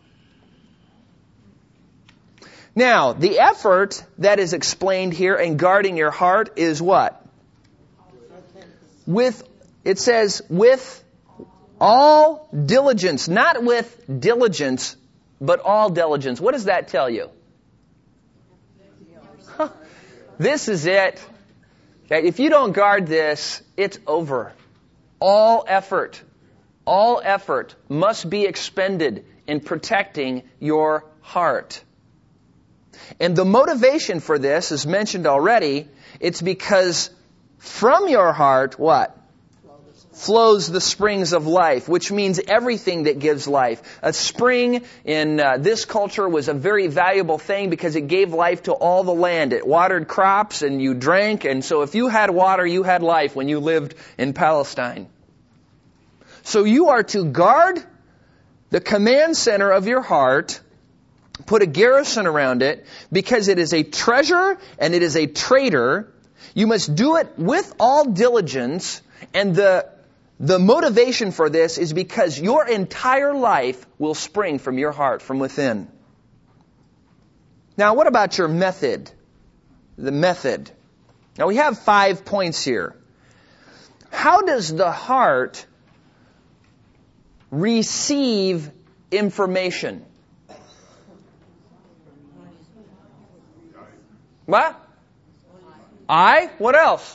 Now, the effort that is explained here in guarding your heart is what? With, it says, with all diligence. Not with diligence, but all diligence. What does that tell you? Huh. This is it. Okay, if you don't guard this, it's over. All effort. All effort must be expended in protecting your heart. And the motivation for this is mentioned already. It's because from your heart, what? Flows the springs of life, which means everything that gives life. A spring in uh, this culture was a very valuable thing because it gave life to all the land. It watered crops and you drank. And so if you had water, you had life when you lived in Palestine. So you are to guard the command center of your heart, put a garrison around it, because it is a treasure and it is a traitor. You must do it with all diligence, and the the motivation for this is because your entire life will spring from your heart, from within. Now, what about your method? the method. Now we have five points here. How does the heart receive information? What? Eye? What else?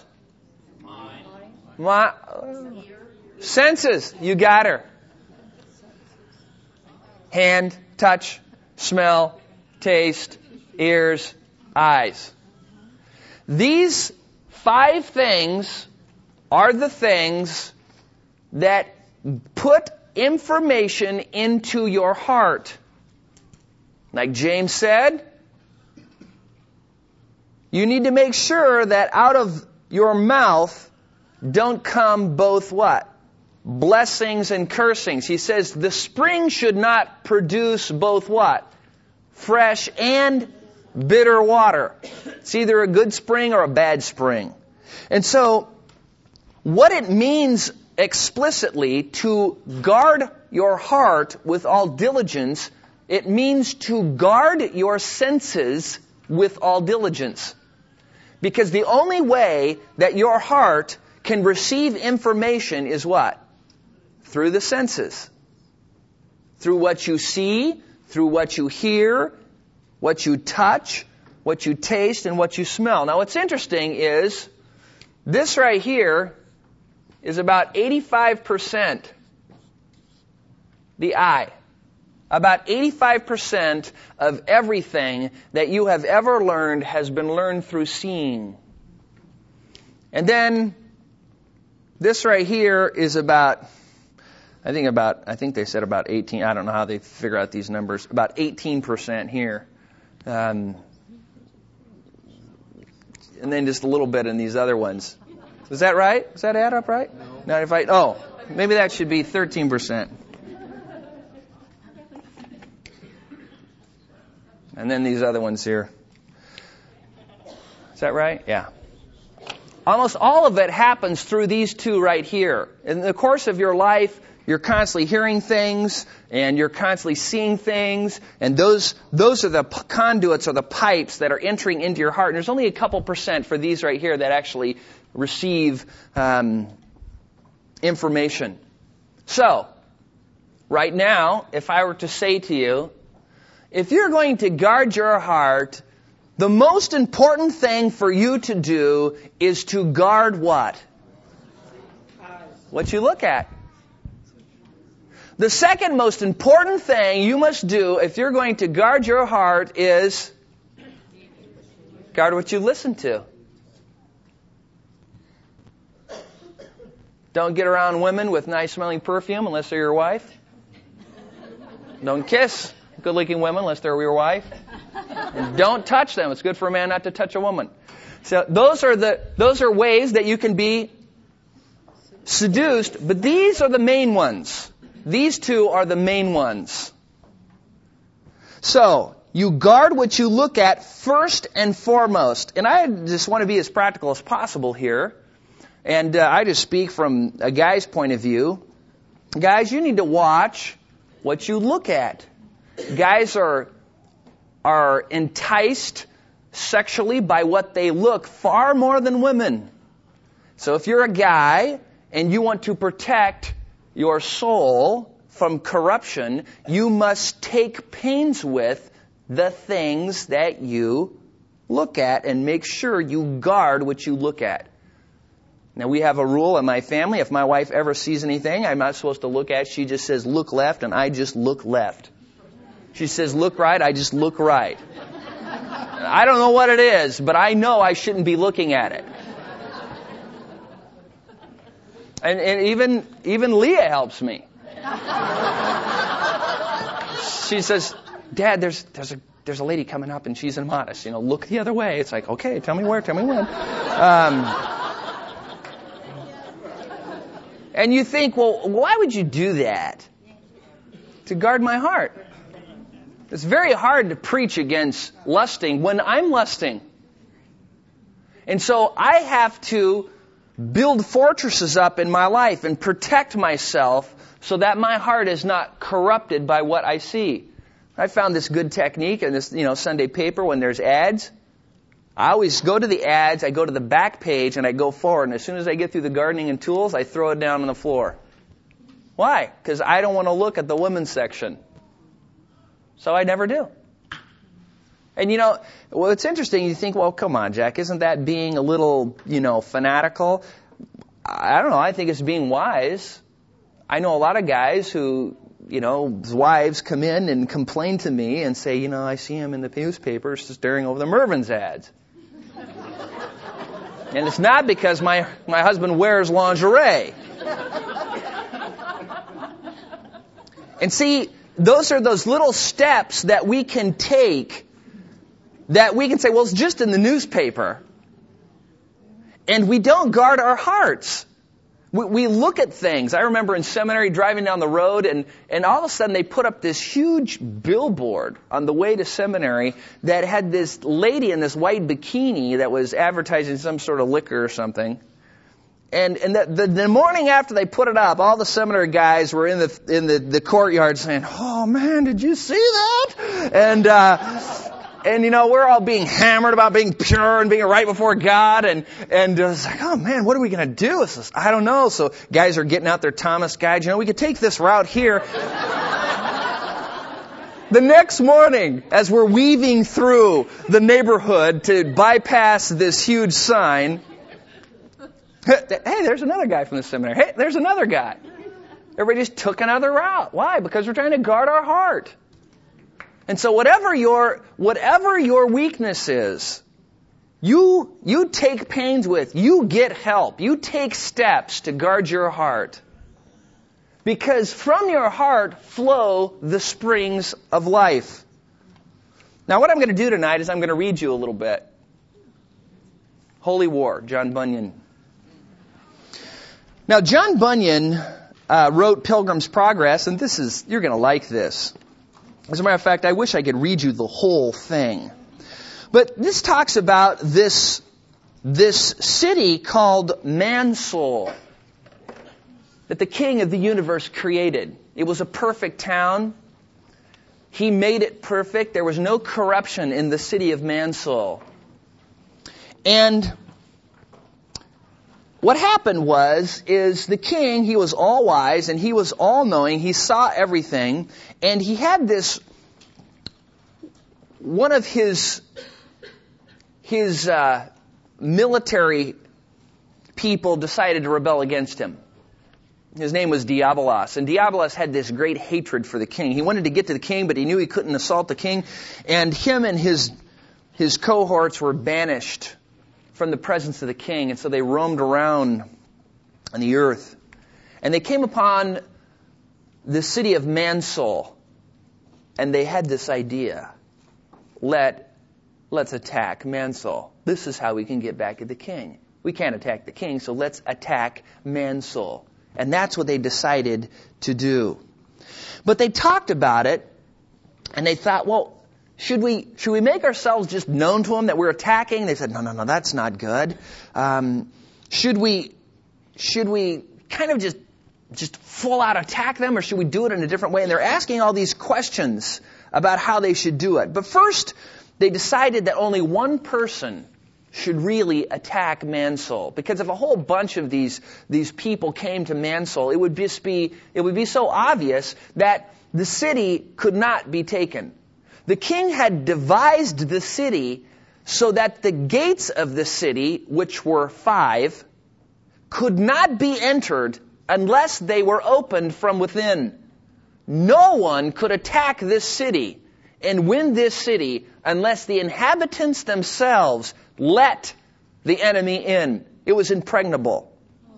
My, senses. You got her. Hand, touch, smell, taste, ears, eyes. These five things are the things that put information into your heart. Like James said, you need to make sure that out of your mouth don't come both what? Blessings and cursings. He says the spring should not produce both what? Fresh and bitter water. It's either a good spring or a bad spring. And so, what it means explicitly to guard your heart with all diligence, it means to guard your senses with all diligence. Because the only way that your heart can receive information is what? Through the senses. Through what you see, through what you hear, what you touch, what you taste, and what you smell. Now what's interesting is, this right here is about eighty-five percent the eye. About eighty-five percent of everything that you have ever learned has been learned through seeing. And then this right here is about, I think about, I think they said about eighteen, I don't know how they figure out these numbers, about eighteen percent here. Um, and then just a little bit in these other ones. Is that right? Does that add up right? No. ninety-five, oh, maybe that should be thirteen percent. And then these other ones here. Is that right? Yeah. Almost all of it happens through these two right here. In the course of your life, you're constantly hearing things, and you're constantly seeing things, and those those are the conduits or the pipes that are entering into your heart. And there's only a couple percent for these right here that actually receive um, information. So, right now, if I were to say to you, if you're going to guard your heart, the most important thing for you to do is to guard what? What you look at. The second most important thing you must do if you're going to guard your heart is guard what you listen to. Don't get around women with nice smelling perfume unless they're your wife. Don't kiss good-looking women unless they're your wife. And don't touch them. It's good for a man not to touch a woman. So those are the those are ways that you can be seduced, but these are the main ones. These two are the main ones. So, you guard what you look at first and foremost. And I just want to be as practical as possible here. And uh, I just speak from a guy's point of view. Guys, you need to watch what you look at. Guys are are enticed sexually by what they look far more than women. So if you're a guy and you want to protect your soul from corruption, you must take pains with the things that you look at and make sure you guard what you look at. Now, we have a rule in my family. If my wife ever sees anything I'm not supposed to look at, she just says, look left, and I just look left. She says, look right, I just look right. I don't know what it is, but I know I shouldn't be looking at it. And, and even even Leah helps me. She says, Dad, there's there's a there's a lady coming up and she's immodest. You know, look the other way. It's like, okay, tell me where, tell me when. Um, and you think, well, why would you do that? To guard my heart. It's very hard to preach against lusting when I'm lusting. And so I have to build fortresses up in my life and protect myself so that my heart is not corrupted by what I see. I found this good technique in this, you know, Sunday paper when there's ads. I always go to the ads, I go to the back page, and I go forward. And as soon as I get through the gardening and tools, I throw it down on the floor. Why? Because I don't want to look at the women's section. So I never do. And you know, well, it's interesting. You think, well, come on, Jack, isn't that being a little, you know, fanatical? I don't know. I think it's being wise. I know a lot of guys who, you know, wives come in and complain to me and say, you know, I see him in the newspapers staring over the Mervyn's ads. And it's not because my, my husband wears lingerie. And see, those are those little steps that we can take that we can say, well, it's just in the newspaper. And we don't guard our hearts. We, we look at things. I remember in seminary driving down the road, and, and all of a sudden they put up this huge billboard on the way to seminary that had this lady in this white bikini that was advertising some sort of liquor or something. And, and the, the, the morning after they put it up, all the seminary guys were in the in the, the courtyard saying, "Oh man, did you see that?" And uh, and you know, we're all being hammered about being pure and being right before God, and and uh, it's like, oh man, what are we going to do? It's just, I don't know. So guys are getting out their Thomas guides. You know, we could take this route here. The next morning, as we're weaving through the neighborhood to bypass this huge sign. Hey, there's another guy from the seminary. Hey, there's another guy. Everybody just took another route. Why? Because we're trying to guard our heart. And so whatever your whatever your weakness is, you you take pains with, you get help, you take steps to guard your heart. Because from your heart flow the springs of life. Now what I'm going to do tonight is I'm going to read you a little bit. Holy War, John Bunyan. Now, John Bunyan uh, wrote Pilgrim's Progress, and this is, you're going to like this. As a matter of fact, I wish I could read you the whole thing. But this talks about this, this city called Mansoul that the King of the universe created. It was a perfect town. He made it perfect. There was no corruption in the city of Mansoul. And what happened was, is the king, he was all wise and he was all knowing. He saw everything. And he had this, one of his, his uh, military people decided to rebel against him. His name was Diabolos. And Diabolos had this great hatred for the king. He wanted to get to the king, but he knew he couldn't assault the king. And him and his, his cohorts were banished from the presence of the king, and so they roamed around on the earth. And they came upon the city of Mansoul, and they had this idea. Let, let's attack Mansoul. This is how we can get back at the king. We can't attack the king, so let's attack Mansoul. And that's what they decided to do. But they talked about it, and they thought, well, Should we should we make ourselves just known to them that we're attacking? They said, no, no, no, that's not good. Um, should we should we kind of just just full out attack them, or should we do it in a different way? And they're asking all these questions about how they should do it. But first, they decided that only one person should really attack Mansoul, because if a whole bunch of these these people came to Mansoul, it would just be it would be so obvious that the city could not be taken. The king had devised the city so that the gates of the city, which were five, could not be entered unless they were opened from within. No one could attack this city and win this city unless the inhabitants themselves let the enemy in. It was impregnable.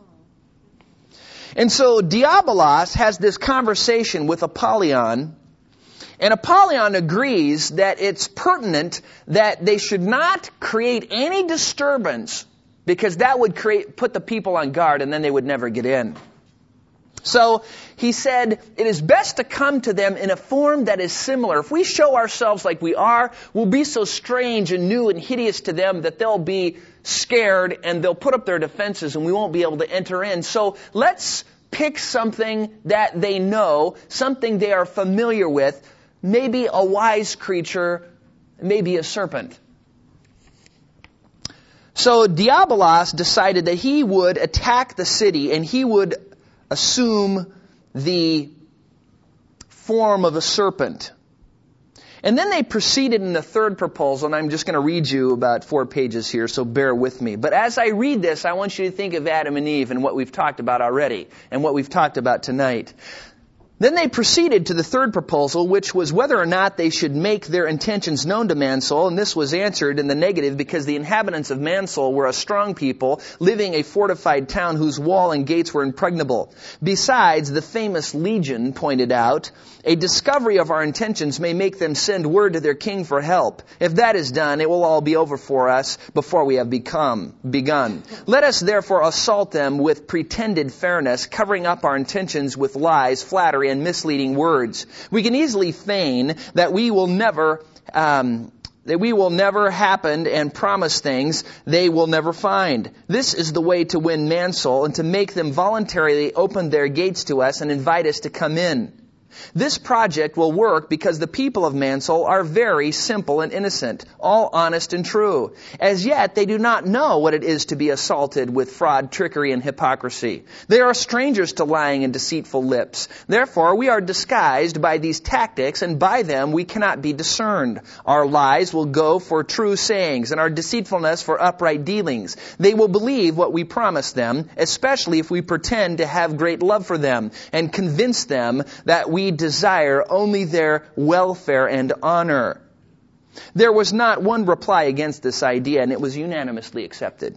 And so Diabolos has this conversation with Apollyon. And Apollyon agrees that it's pertinent that they should not create any disturbance, because that would create, put the people on guard, and then they would never get in. So he said, it is best to come to them in a form that is similar. If we show ourselves like we are, we'll be so strange and new and hideous to them that they'll be scared and they'll put up their defenses and we won't be able to enter in. So let's pick something that they know, something they are familiar with. Maybe a wise creature, maybe a serpent. So Diabolos decided that he would attack the city and he would assume the form of a serpent. And then they proceeded in the third proposal, and I'm just going to read you about four pages here, so bear with me. But as I read this, I want you to think of Adam and Eve and what we've talked about already, and what we've talked about tonight. Then they proceeded to the third proposal, which was whether or not they should make their intentions known to Mansoul, and this was answered in the negative because the inhabitants of Mansoul were a strong people living a fortified town whose wall and gates were impregnable. Besides, the famous Legion pointed out, a discovery of our intentions may make them send word to their king for help. If that is done, it will all be over for us before we have become begun. Let us therefore assault them with pretended fairness, covering up our intentions with lies, flattery, and misleading words. We can easily feign that we will never um, that we will never happen and promise things they will never find. This is the way to win Mansoul and to make them voluntarily open their gates to us and invite us to come in. This project will work because the people of Mansoul are very simple and innocent, all honest and true. As yet, they do not know what it is to be assaulted with fraud, trickery, and hypocrisy. They are strangers to lying and deceitful lips. Therefore, we are disguised by these tactics, and by them we cannot be discerned. Our lies will go for true sayings, and our deceitfulness for upright dealings. They will believe what we promise them, especially if we pretend to have great love for them, and convince them that we desire only their welfare and honor. There was not one reply against this idea, and it was unanimously accepted.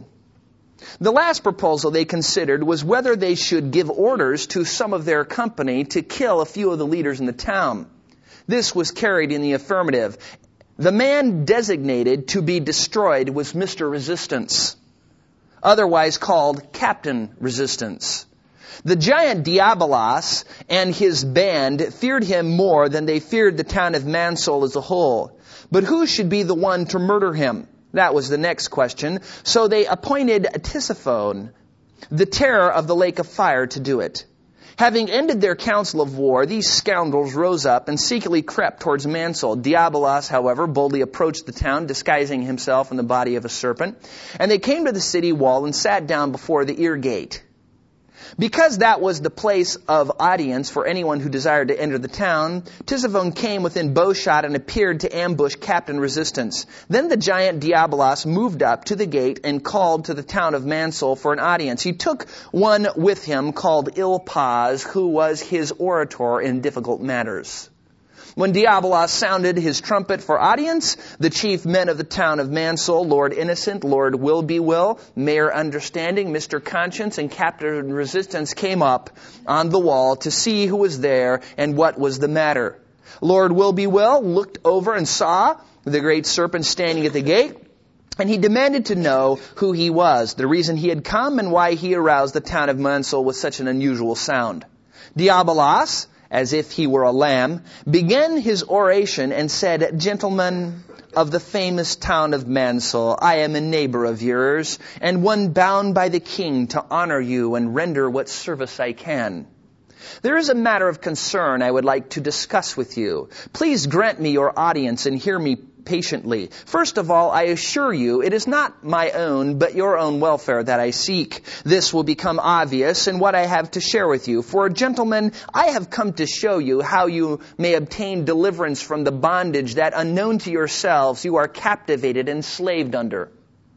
The last proposal they considered was whether they should give orders to some of their company to kill a few of the leaders in the town. This was carried in the affirmative. The man designated to be destroyed was Mister Resistance, otherwise called Captain Resistance. The giant Diabolos and his band feared him more than they feared the town of Mansoul as a whole. But who should be the one to murder him? That was the next question. So they appointed Tisiphone, the terror of the lake of fire, to do it. Having ended their council of war, these scoundrels rose up and secretly crept towards Mansoul. Diabolos, however, boldly approached the town, disguising himself in the body of a serpent. And they came to the city wall and sat down before the ear gate. Because that was the place of audience for anyone who desired to enter the town, Tisiphone came within bowshot and appeared to ambush Captain Resistance. Then the giant Diabolos moved up to the gate and called to the town of Mansoul for an audience. He took one with him called Ilpaz, who was his orator in difficult matters. When Diabolos sounded his trumpet for audience, the chief men of the town of Mansoul, Lord Innocent, Lord Will-be-Will, Mayor Understanding, Mister Conscience, and Captain Resistance came up on the wall to see who was there and what was the matter. Lord Will-be-Will looked over and saw the great serpent standing at the gate, and he demanded to know who he was, the reason he had come, and why he aroused the town of Mansoul with such an unusual sound. Diabolos, as if he were a lamb, began his oration and said, "Gentlemen of the famous town of Mansoul, I am a neighbor of yours, and one bound by the king to honor you and render what service I can. There is a matter of concern I would like to discuss with you. Please grant me your audience and hear me patiently. First of all, I assure you it is not my own but your own welfare that I seek. This will become obvious in what I have to share with you. For, gentlemen, I have come to show you how you may obtain deliverance from the bondage that, unknown to yourselves, you are captivated and enslaved under."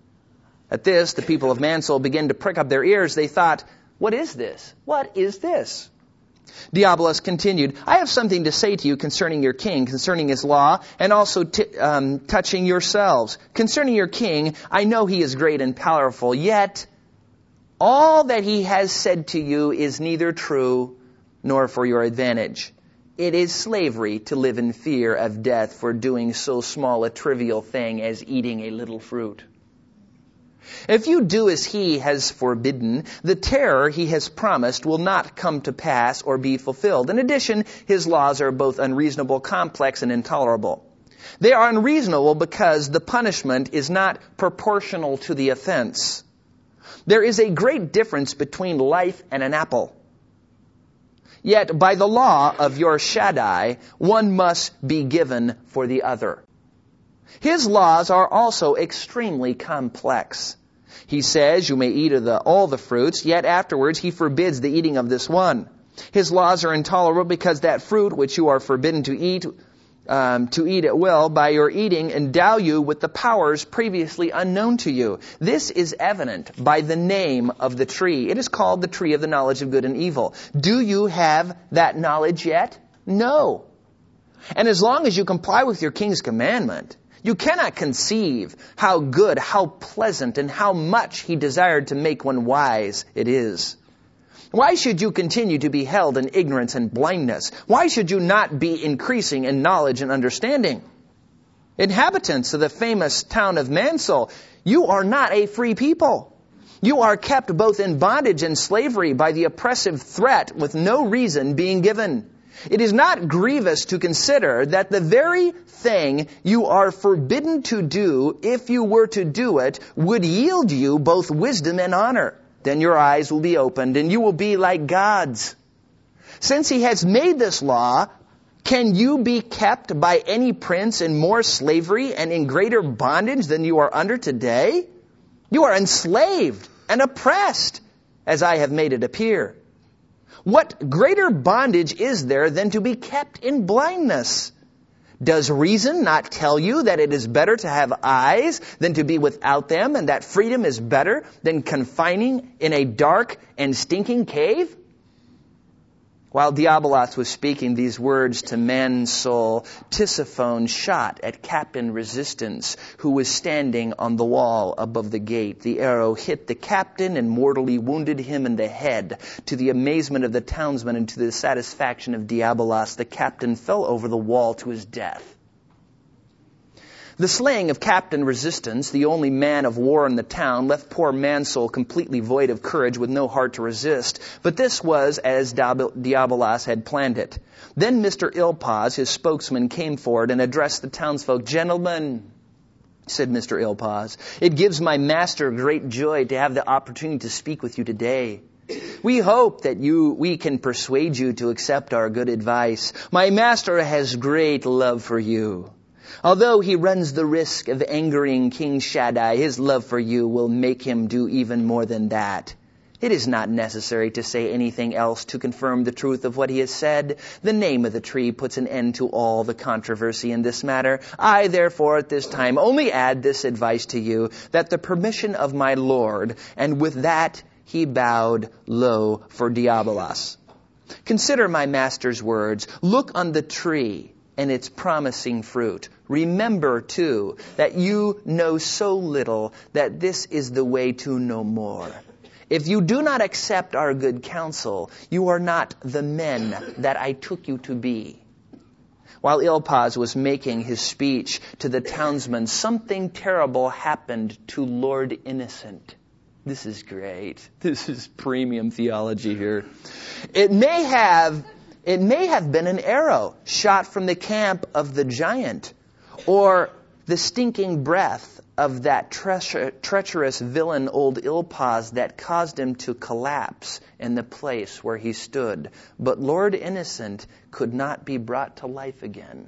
At this, the people of Mansoul began to prick up their ears. They thought, "What is this? What is this?" Diabolos continued, "I have something to say to you concerning your king, concerning his law, and also t- um, touching yourselves. Concerning your king, I know he is great and powerful, yet all that he has said to you is neither true nor for your advantage. It is slavery to live in fear of death for doing so small a trivial thing as eating a little fruit. If you do as he has forbidden, the terror he has promised will not come to pass or be fulfilled. In addition, his laws are both unreasonable, complex, and intolerable. They are unreasonable because the punishment is not proportional to the offense. There is a great difference between life and an apple. Yet, by the law of your Shaddai, one must be given for the other. His laws are also extremely complex. He says, you may eat of the, all the fruits, yet afterwards he forbids the eating of this one. His laws are intolerable because that fruit which you are forbidden to eat, um, to eat at will, by your eating endow you with the powers previously unknown to you. This is evident by the name of the tree. It is called the tree of the knowledge of good and evil. Do you have that knowledge yet? No. And as long as you comply with your king's commandment, you cannot conceive how good, how pleasant, and how much he desired to make one wise it is. Why should you continue to be held in ignorance and blindness? Why should you not be increasing in knowledge and understanding? Inhabitants of the famous town of Mansoul, you are not a free people. You are kept both in bondage and slavery by the oppressive threat with no reason being given. It is not grievous to consider that the very thing you are forbidden to do, if you were to do it, would yield you both wisdom and honor. Then your eyes will be opened and you will be like gods. Since he has made this law, can you be kept by any prince in more slavery and in greater bondage than you are under today? You are enslaved and oppressed, as I have made it appear. What greater bondage is there than to be kept in blindness? Does reason not tell you that it is better to have eyes than to be without them, and that freedom is better than confining in a dark and stinking cave? While Diabolos was speaking these words to Mansoul, Tisiphone shot at Captain Resistance, who was standing on the wall above the gate. The arrow hit the captain and mortally wounded him in the head. To the amazement of the townsmen and to the satisfaction of Diabolos, the captain fell over the wall to his death. The slaying of Captain Resistance, the only man of war in the town, left poor Mansoul completely void of courage with no heart to resist. But this was as Diabolos had planned it. Then Mister Ilpaz, his spokesman, came forward and addressed the townsfolk. Gentlemen, said Mister Ilpaz, it gives my master great joy to have the opportunity to speak with you today. We hope that you, we can persuade you to accept our good advice. My master has great love for you. Although he runs the risk of angering King Shaddai, his love for you will make him do even more than that. It is not necessary to say anything else to confirm the truth of what he has said. The name of the tree puts an end to all the controversy in this matter. I, therefore, at this time only add this advice to you, that the permission of my Lord, and with that he bowed low for Diabolos. Consider my master's words. Look on the tree and its promising fruit. Remember, too, that you know so little that this is the way to know more. If you do not accept our good counsel, you are not the men that I took you to be. While Ilpaz was making his speech to the townsmen, something terrible happened to Lord Innocent. This is great. This is premium theology here. It may have, it may have been an arrow shot from the camp of the giant, or the stinking breath of that treacher- treacherous villain old Ilpaz that caused him to collapse in the place where he stood. But Lord Innocent could not be brought to life again.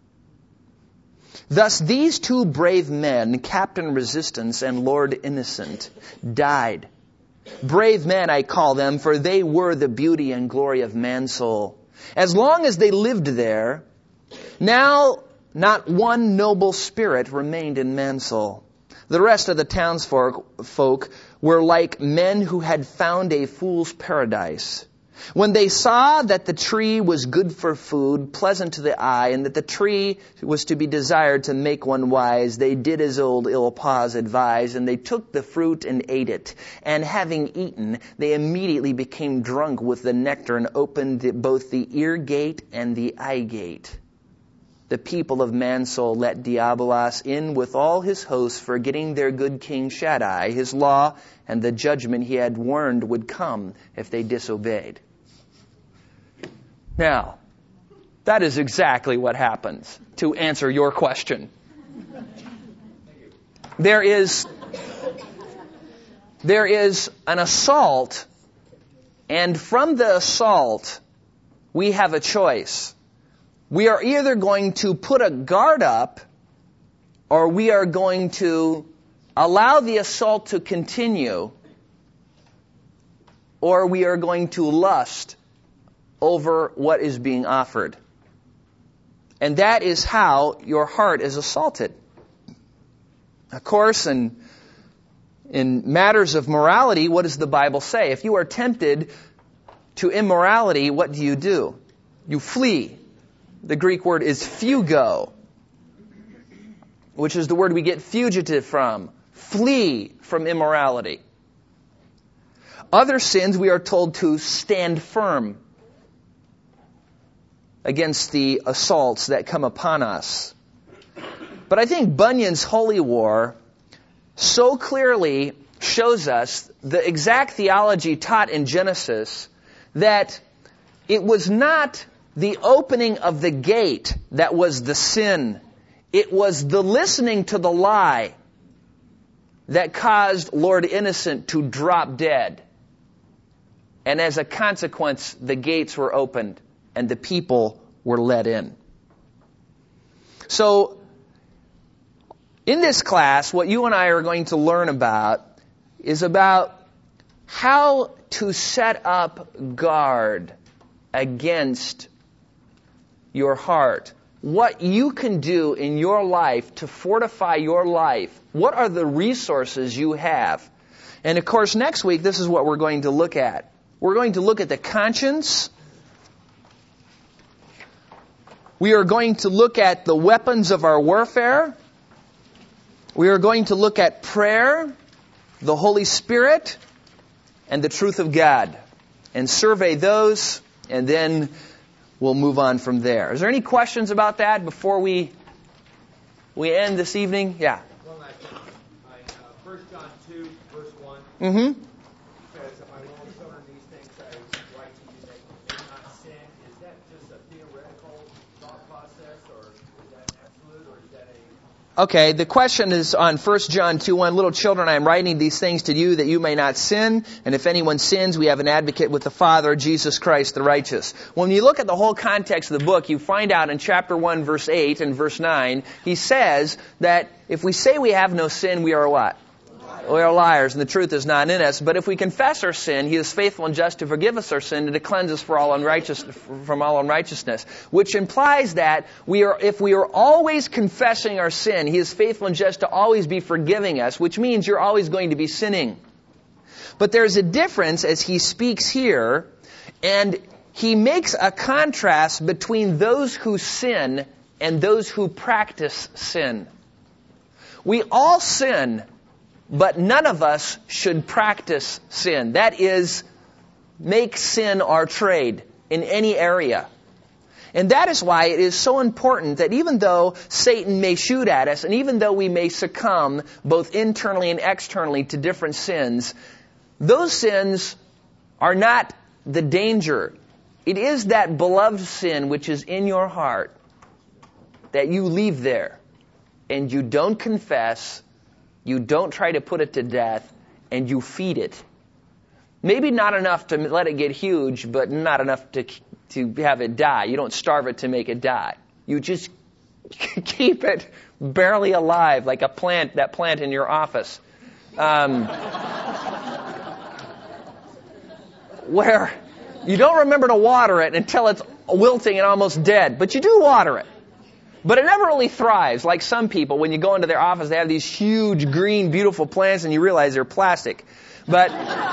Thus these two brave men, Captain Resistance and Lord Innocent, died. Brave men I call them, for they were the beauty and glory of Mansoul. As long as they lived there, now not one noble spirit remained in Mansoul. The rest of the townsfolk folk were like men who had found a fool's paradise. When they saw that the tree was good for food, pleasant to the eye, and that the tree was to be desired to make one wise, they did as old Ilpaz advised, and they took the fruit and ate it. And having eaten, they immediately became drunk with the nectar and opened both the ear gate and the eye gate. The people of Mansoul let Diabolos in with all his hosts, forgetting their good king Shaddai, his law, and the judgment he had warned would come if they disobeyed. Now, that is exactly what happens, to answer your question. There is, there is an assault, and from the assault, we have a choice. We are either going to put a guard up, or we are going to allow the assault to continue, or we are going to lust over what is being offered. And that is how your heart is assaulted. Of course, in, in matters of morality, what does the Bible say? If you are tempted to immorality, what do you do? You flee. The Greek word is fugo, which is the word we get fugitive from. Flee from immorality. Other sins, we are told to stand firm against the assaults that come upon us. But I think Bunyan's Holy War so clearly shows us the exact theology taught in Genesis, that it was not the opening of the gate that was the sin. It was the listening to the lie that caused Lord Innocent to drop dead. And as a consequence, the gates were opened and the people were let in. So, in this class, what you and I are going to learn about is about how to set up guard against your heart. What you can do in your life to fortify your life. What are the resources you have? And of course, next week, this is what we're going to look at. We're going to look at the conscience. We are going to look at the weapons of our warfare. We are going to look at prayer, the Holy Spirit, and the truth of God. And survey those, and then we'll move on from there. Is there any questions about that before we we end this evening? Yeah. One last thing. Uh, First John two, verse one. Mm-hmm. Says, "My little children, these things I write to you that you may not sin." Is that just a theoretical thought process, or is that absolute, or is that a... Okay, the question is on First John two one, "Little children, I am writing these things to you that you may not sin. And if anyone sins, we have an advocate with the Father, Jesus Christ the righteous." When you look at the whole context of the book, you find out in chapter one, verse eight and verse nine, he says that if we say we have no sin, we are what? We are liars, and the truth is not in us. But if we confess our sin, He is faithful and just to forgive us our sin and to cleanse us for all unrighteous, from all unrighteousness. Which implies that we are, if we are always confessing our sin, He is faithful and just to always be forgiving us, which means you're always going to be sinning. But there's a difference as he speaks here, and he makes a contrast between those who sin and those who practice sin. We all sin, but none of us should practice sin. That is, make sin our trade in any area. And that is why it is so important that even though Satan may shoot at us, and even though we may succumb both internally and externally to different sins, those sins are not the danger. It is that beloved sin which is in your heart that you leave there, and you don't confess, you don't try to put it to death, and you feed it. Maybe not enough to let it get huge, but not enough to to have it die. You don't starve it to make it die. You just keep it barely alive, like a plant, that plant in your office. Um, where you don't remember to water it until it's wilting and almost dead, but you do water it. But it never really thrives, like some people. When you go into their office, they have these huge, green, beautiful plants, and you realize they're plastic. But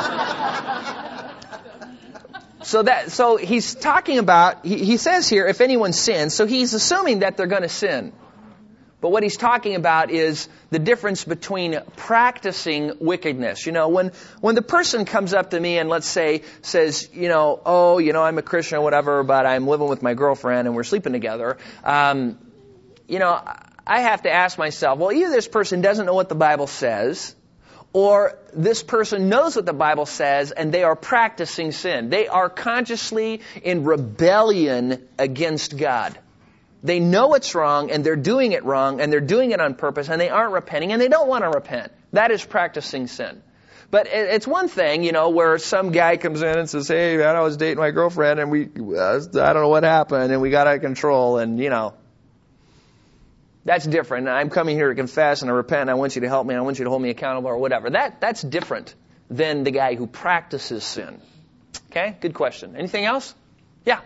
so that so he's talking about, he, he says here, if anyone sins, so he's assuming that they're going to sin. But what he's talking about is the difference between practicing wickedness. You know, when when the person comes up to me and, let's say, says, you know, oh, you know, I'm a Christian or whatever, but I'm living with my girlfriend and we're sleeping together, um, you know, I have to ask myself, well, either this person doesn't know what the Bible says, or this person knows what the Bible says and they are practicing sin. They are consciously in rebellion against God. They know it's wrong, and they're doing it wrong, and they're doing it on purpose, and they aren't repenting, and they don't want to repent. That is practicing sin. But it's one thing, you know, where some guy comes in and says, hey, man, I was dating my girlfriend, and we, uh, I don't know what happened, and we got out of control, and, you know. That's different. And I'm coming here to confess and I repent and I want you to help me and I want you to hold me accountable or whatever. That That's different than the guy who practices sin. Okay? Good question. Anything else? Yeah.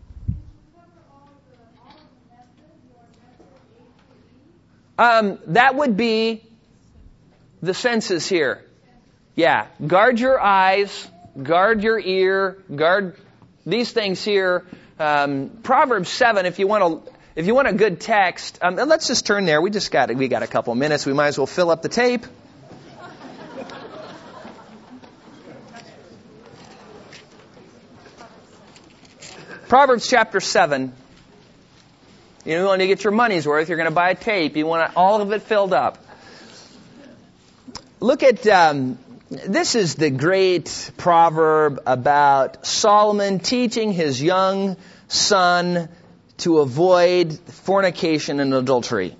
Um, that would be the senses here. Yeah. Guard your eyes, guard your ear, guard these things here. Um, Proverbs seven, if you want to, if you want a good text, um, and let's just turn there. We just got we got a couple minutes. We might as well fill up the tape. Proverbs chapter seven. You know, you want to get your money's worth. You're going to buy a tape. You want all of it filled up. Look at, um, this is the great proverb about Solomon teaching his young son to avoid fornication and adultery.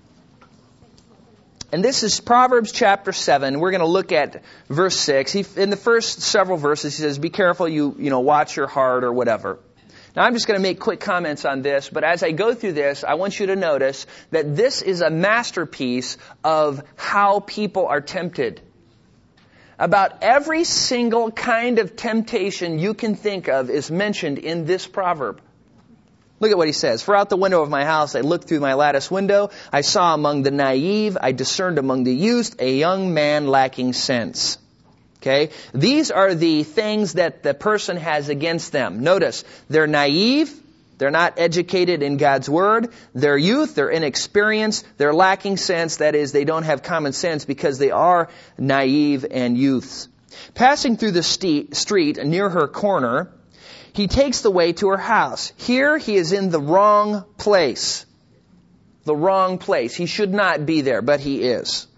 And this is Proverbs chapter seven. We're going to look at verse six. He, in the first several verses, he says, be careful, you, you know, watch your heart or whatever. Now, I'm just going to make quick comments on this, but as I go through this, I want you to notice that this is a masterpiece of how people are tempted. About every single kind of temptation you can think of is mentioned in this proverb. Look at what he says. For out the window of my house I looked through my lattice window. I saw among the naive, I discerned among the youths, a young man lacking sense. Okay? These are the things that the person has against them. Notice, they're naive. They're not educated in God's Word. They're youth. They're inexperienced. They're lacking sense. That is, they don't have common sense because they are naive and youths. Passing through the st- street near her corner, he takes the way to her house. Here he is in the wrong place. The wrong place. He should not be there, but he is.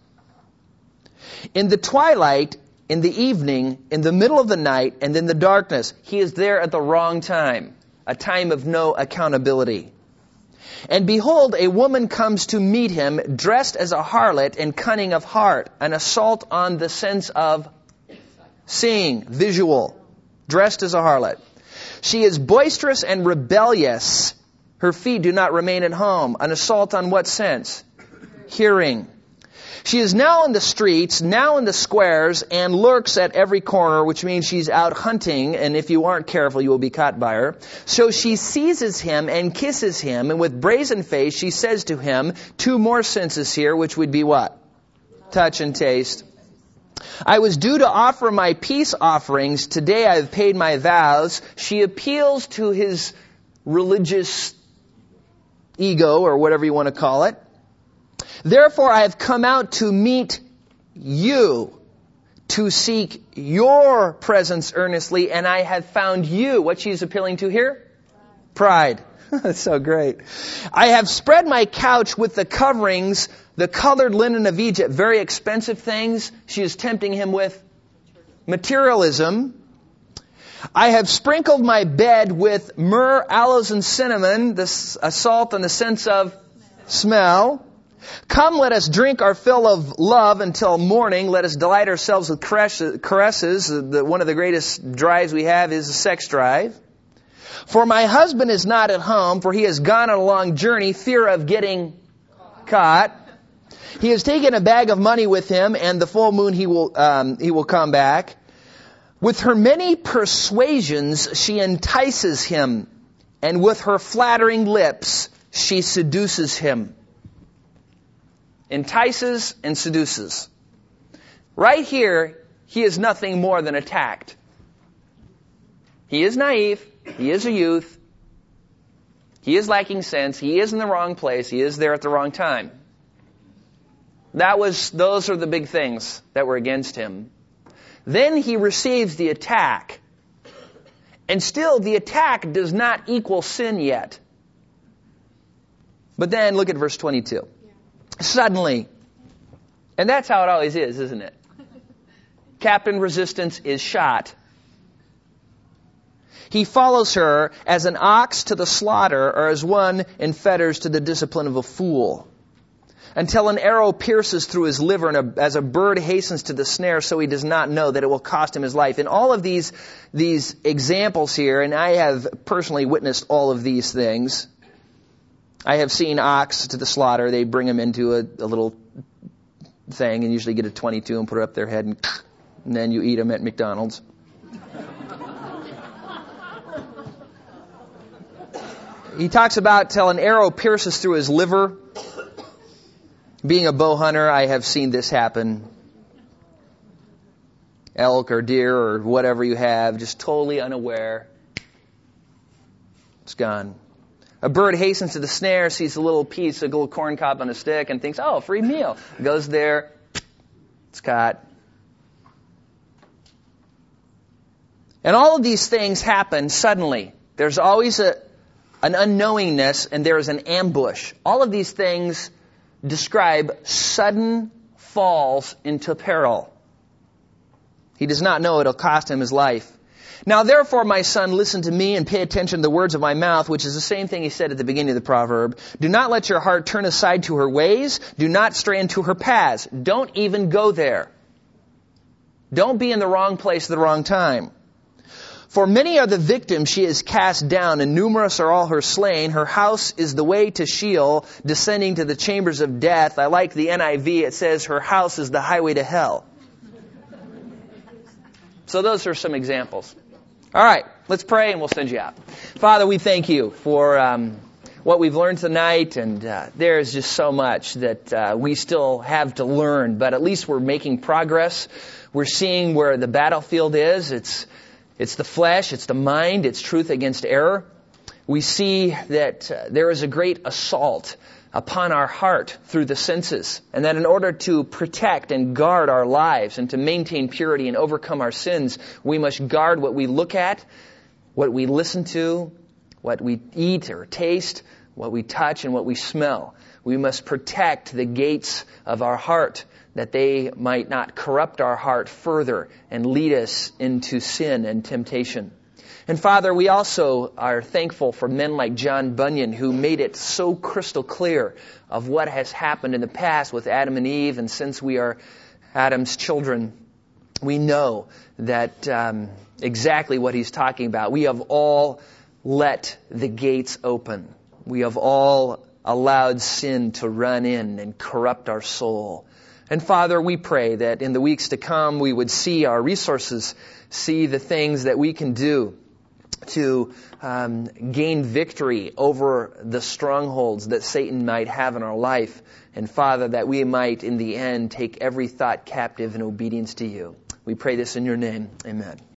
In the twilight, in the evening, in the middle of the night, and in the darkness, he is there at the wrong time, a time of no accountability. And behold, a woman comes to meet him, dressed as a harlot and cunning of heart, an assault on the sense of seeing, visual, dressed as a harlot. She is boisterous and rebellious. Her feet do not remain at home. An assault on what sense? Hearing. She is now in the streets, now in the squares, and lurks at every corner, which means she's out hunting, and if you aren't careful, you will be caught by her. So she seizes him and kisses him, and with brazen face she says to him, two more senses here, which would be what? Touch and taste. I was due to offer my peace offerings. Today I have paid my vows. She appeals to his religious ego, or whatever you want to call it. Therefore I have come out to meet you, to seek your presence earnestly, and I have found you. What she's appealing to here? Pride. That's so great. I have spread my couch with the coverings, the colored linen of Egypt, very expensive things. She is tempting him with materialism. I have sprinkled my bed with myrrh, aloes, and cinnamon, this assault on the sense of smell. Come, let us drink our fill of love until morning. Let us delight ourselves with caresses. The, one of the greatest drives we have is a sex drive. For my husband is not at home, for he has gone on a long journey, fear of getting caught. He has taken a bag of money with him, and the full moon he will um, he will come back. With her many persuasions she entices him, and with her flattering lips she seduces him. Entices and seduces. Right here, he is nothing more than attacked. He is naive. He is a youth. He is lacking sense. He is in the wrong place. He is there at the wrong time. That was, those are the big things that were against him. Then he receives the attack. And still, the attack does not equal sin yet. But then, look at verse twenty-two. Suddenly, and that's how it always is, isn't it? Captain Resistance is shot. He follows her as an ox to the slaughter, or as one in fetters to the discipline of a fool. Until an arrow pierces through his liver, and a, as a bird hastens to the snare, so he does not know that it will cost him his life. In all of these, these examples here, and I have personally witnessed all of these things, I have seen ox to the slaughter. They bring them into a, a little thing and usually get a twenty-two and put it up their head, and, and then you eat them at McDonald's. He talks about till an arrow pierces through his liver. Being a bow hunter, I have seen this happen. Elk or deer or whatever you have, just totally unaware. It's gone. A bird hastens to the snare, sees a little piece, a little corn cob on a stick, and thinks, oh, free meal. Goes there, it's caught. And all of these things happen suddenly. There's always a, an unknowingness, and there is an ambush. All of these things describe sudden falls into peril. He does not know it'll cost him his life. Now therefore, my son, listen to me and pay attention to the words of my mouth, which is the same thing he said at the beginning of the proverb. Do not let your heart turn aside to her ways. Do not stray into her paths. Don't even go there. Don't be in the wrong place at the wrong time. For many are the victims she has cast down, and numerous are all her slain. Her house is the way to Sheol, descending to the chambers of death. I like the N I V. It says her house is the highway to hell. So those are some examples. All right, let's pray and we'll send you out. Father, we thank you for um, what we've learned tonight, and uh, there is just so much that uh, we still have to learn, but at least we're making progress. We're seeing where the battlefield is. It's it's the flesh, it's the mind, it's truth against error. We see that uh, there is a great assault upon our heart through the senses, and that in order to protect and guard our lives and to maintain purity and overcome our sins, we must guard what we look at, what we listen to, what we eat or taste, what we touch, and what we smell. We must protect the gates of our heart, that they might not corrupt our heart further and lead us into sin and temptation. And Father, we also are thankful for men like John Bunyan, who made it so crystal clear of what has happened in the past with Adam and Eve. And since we are Adam's children, we know that um, exactly what he's talking about. We have all let the gates open. We have all allowed sin to run in and corrupt our soul. And Father, we pray that in the weeks to come, we would see our resources, see the things that we can do to um, gain victory over the strongholds that Satan might have in our life. And Father, that we might in the end take every thought captive in obedience to you. We pray this in your name. Amen.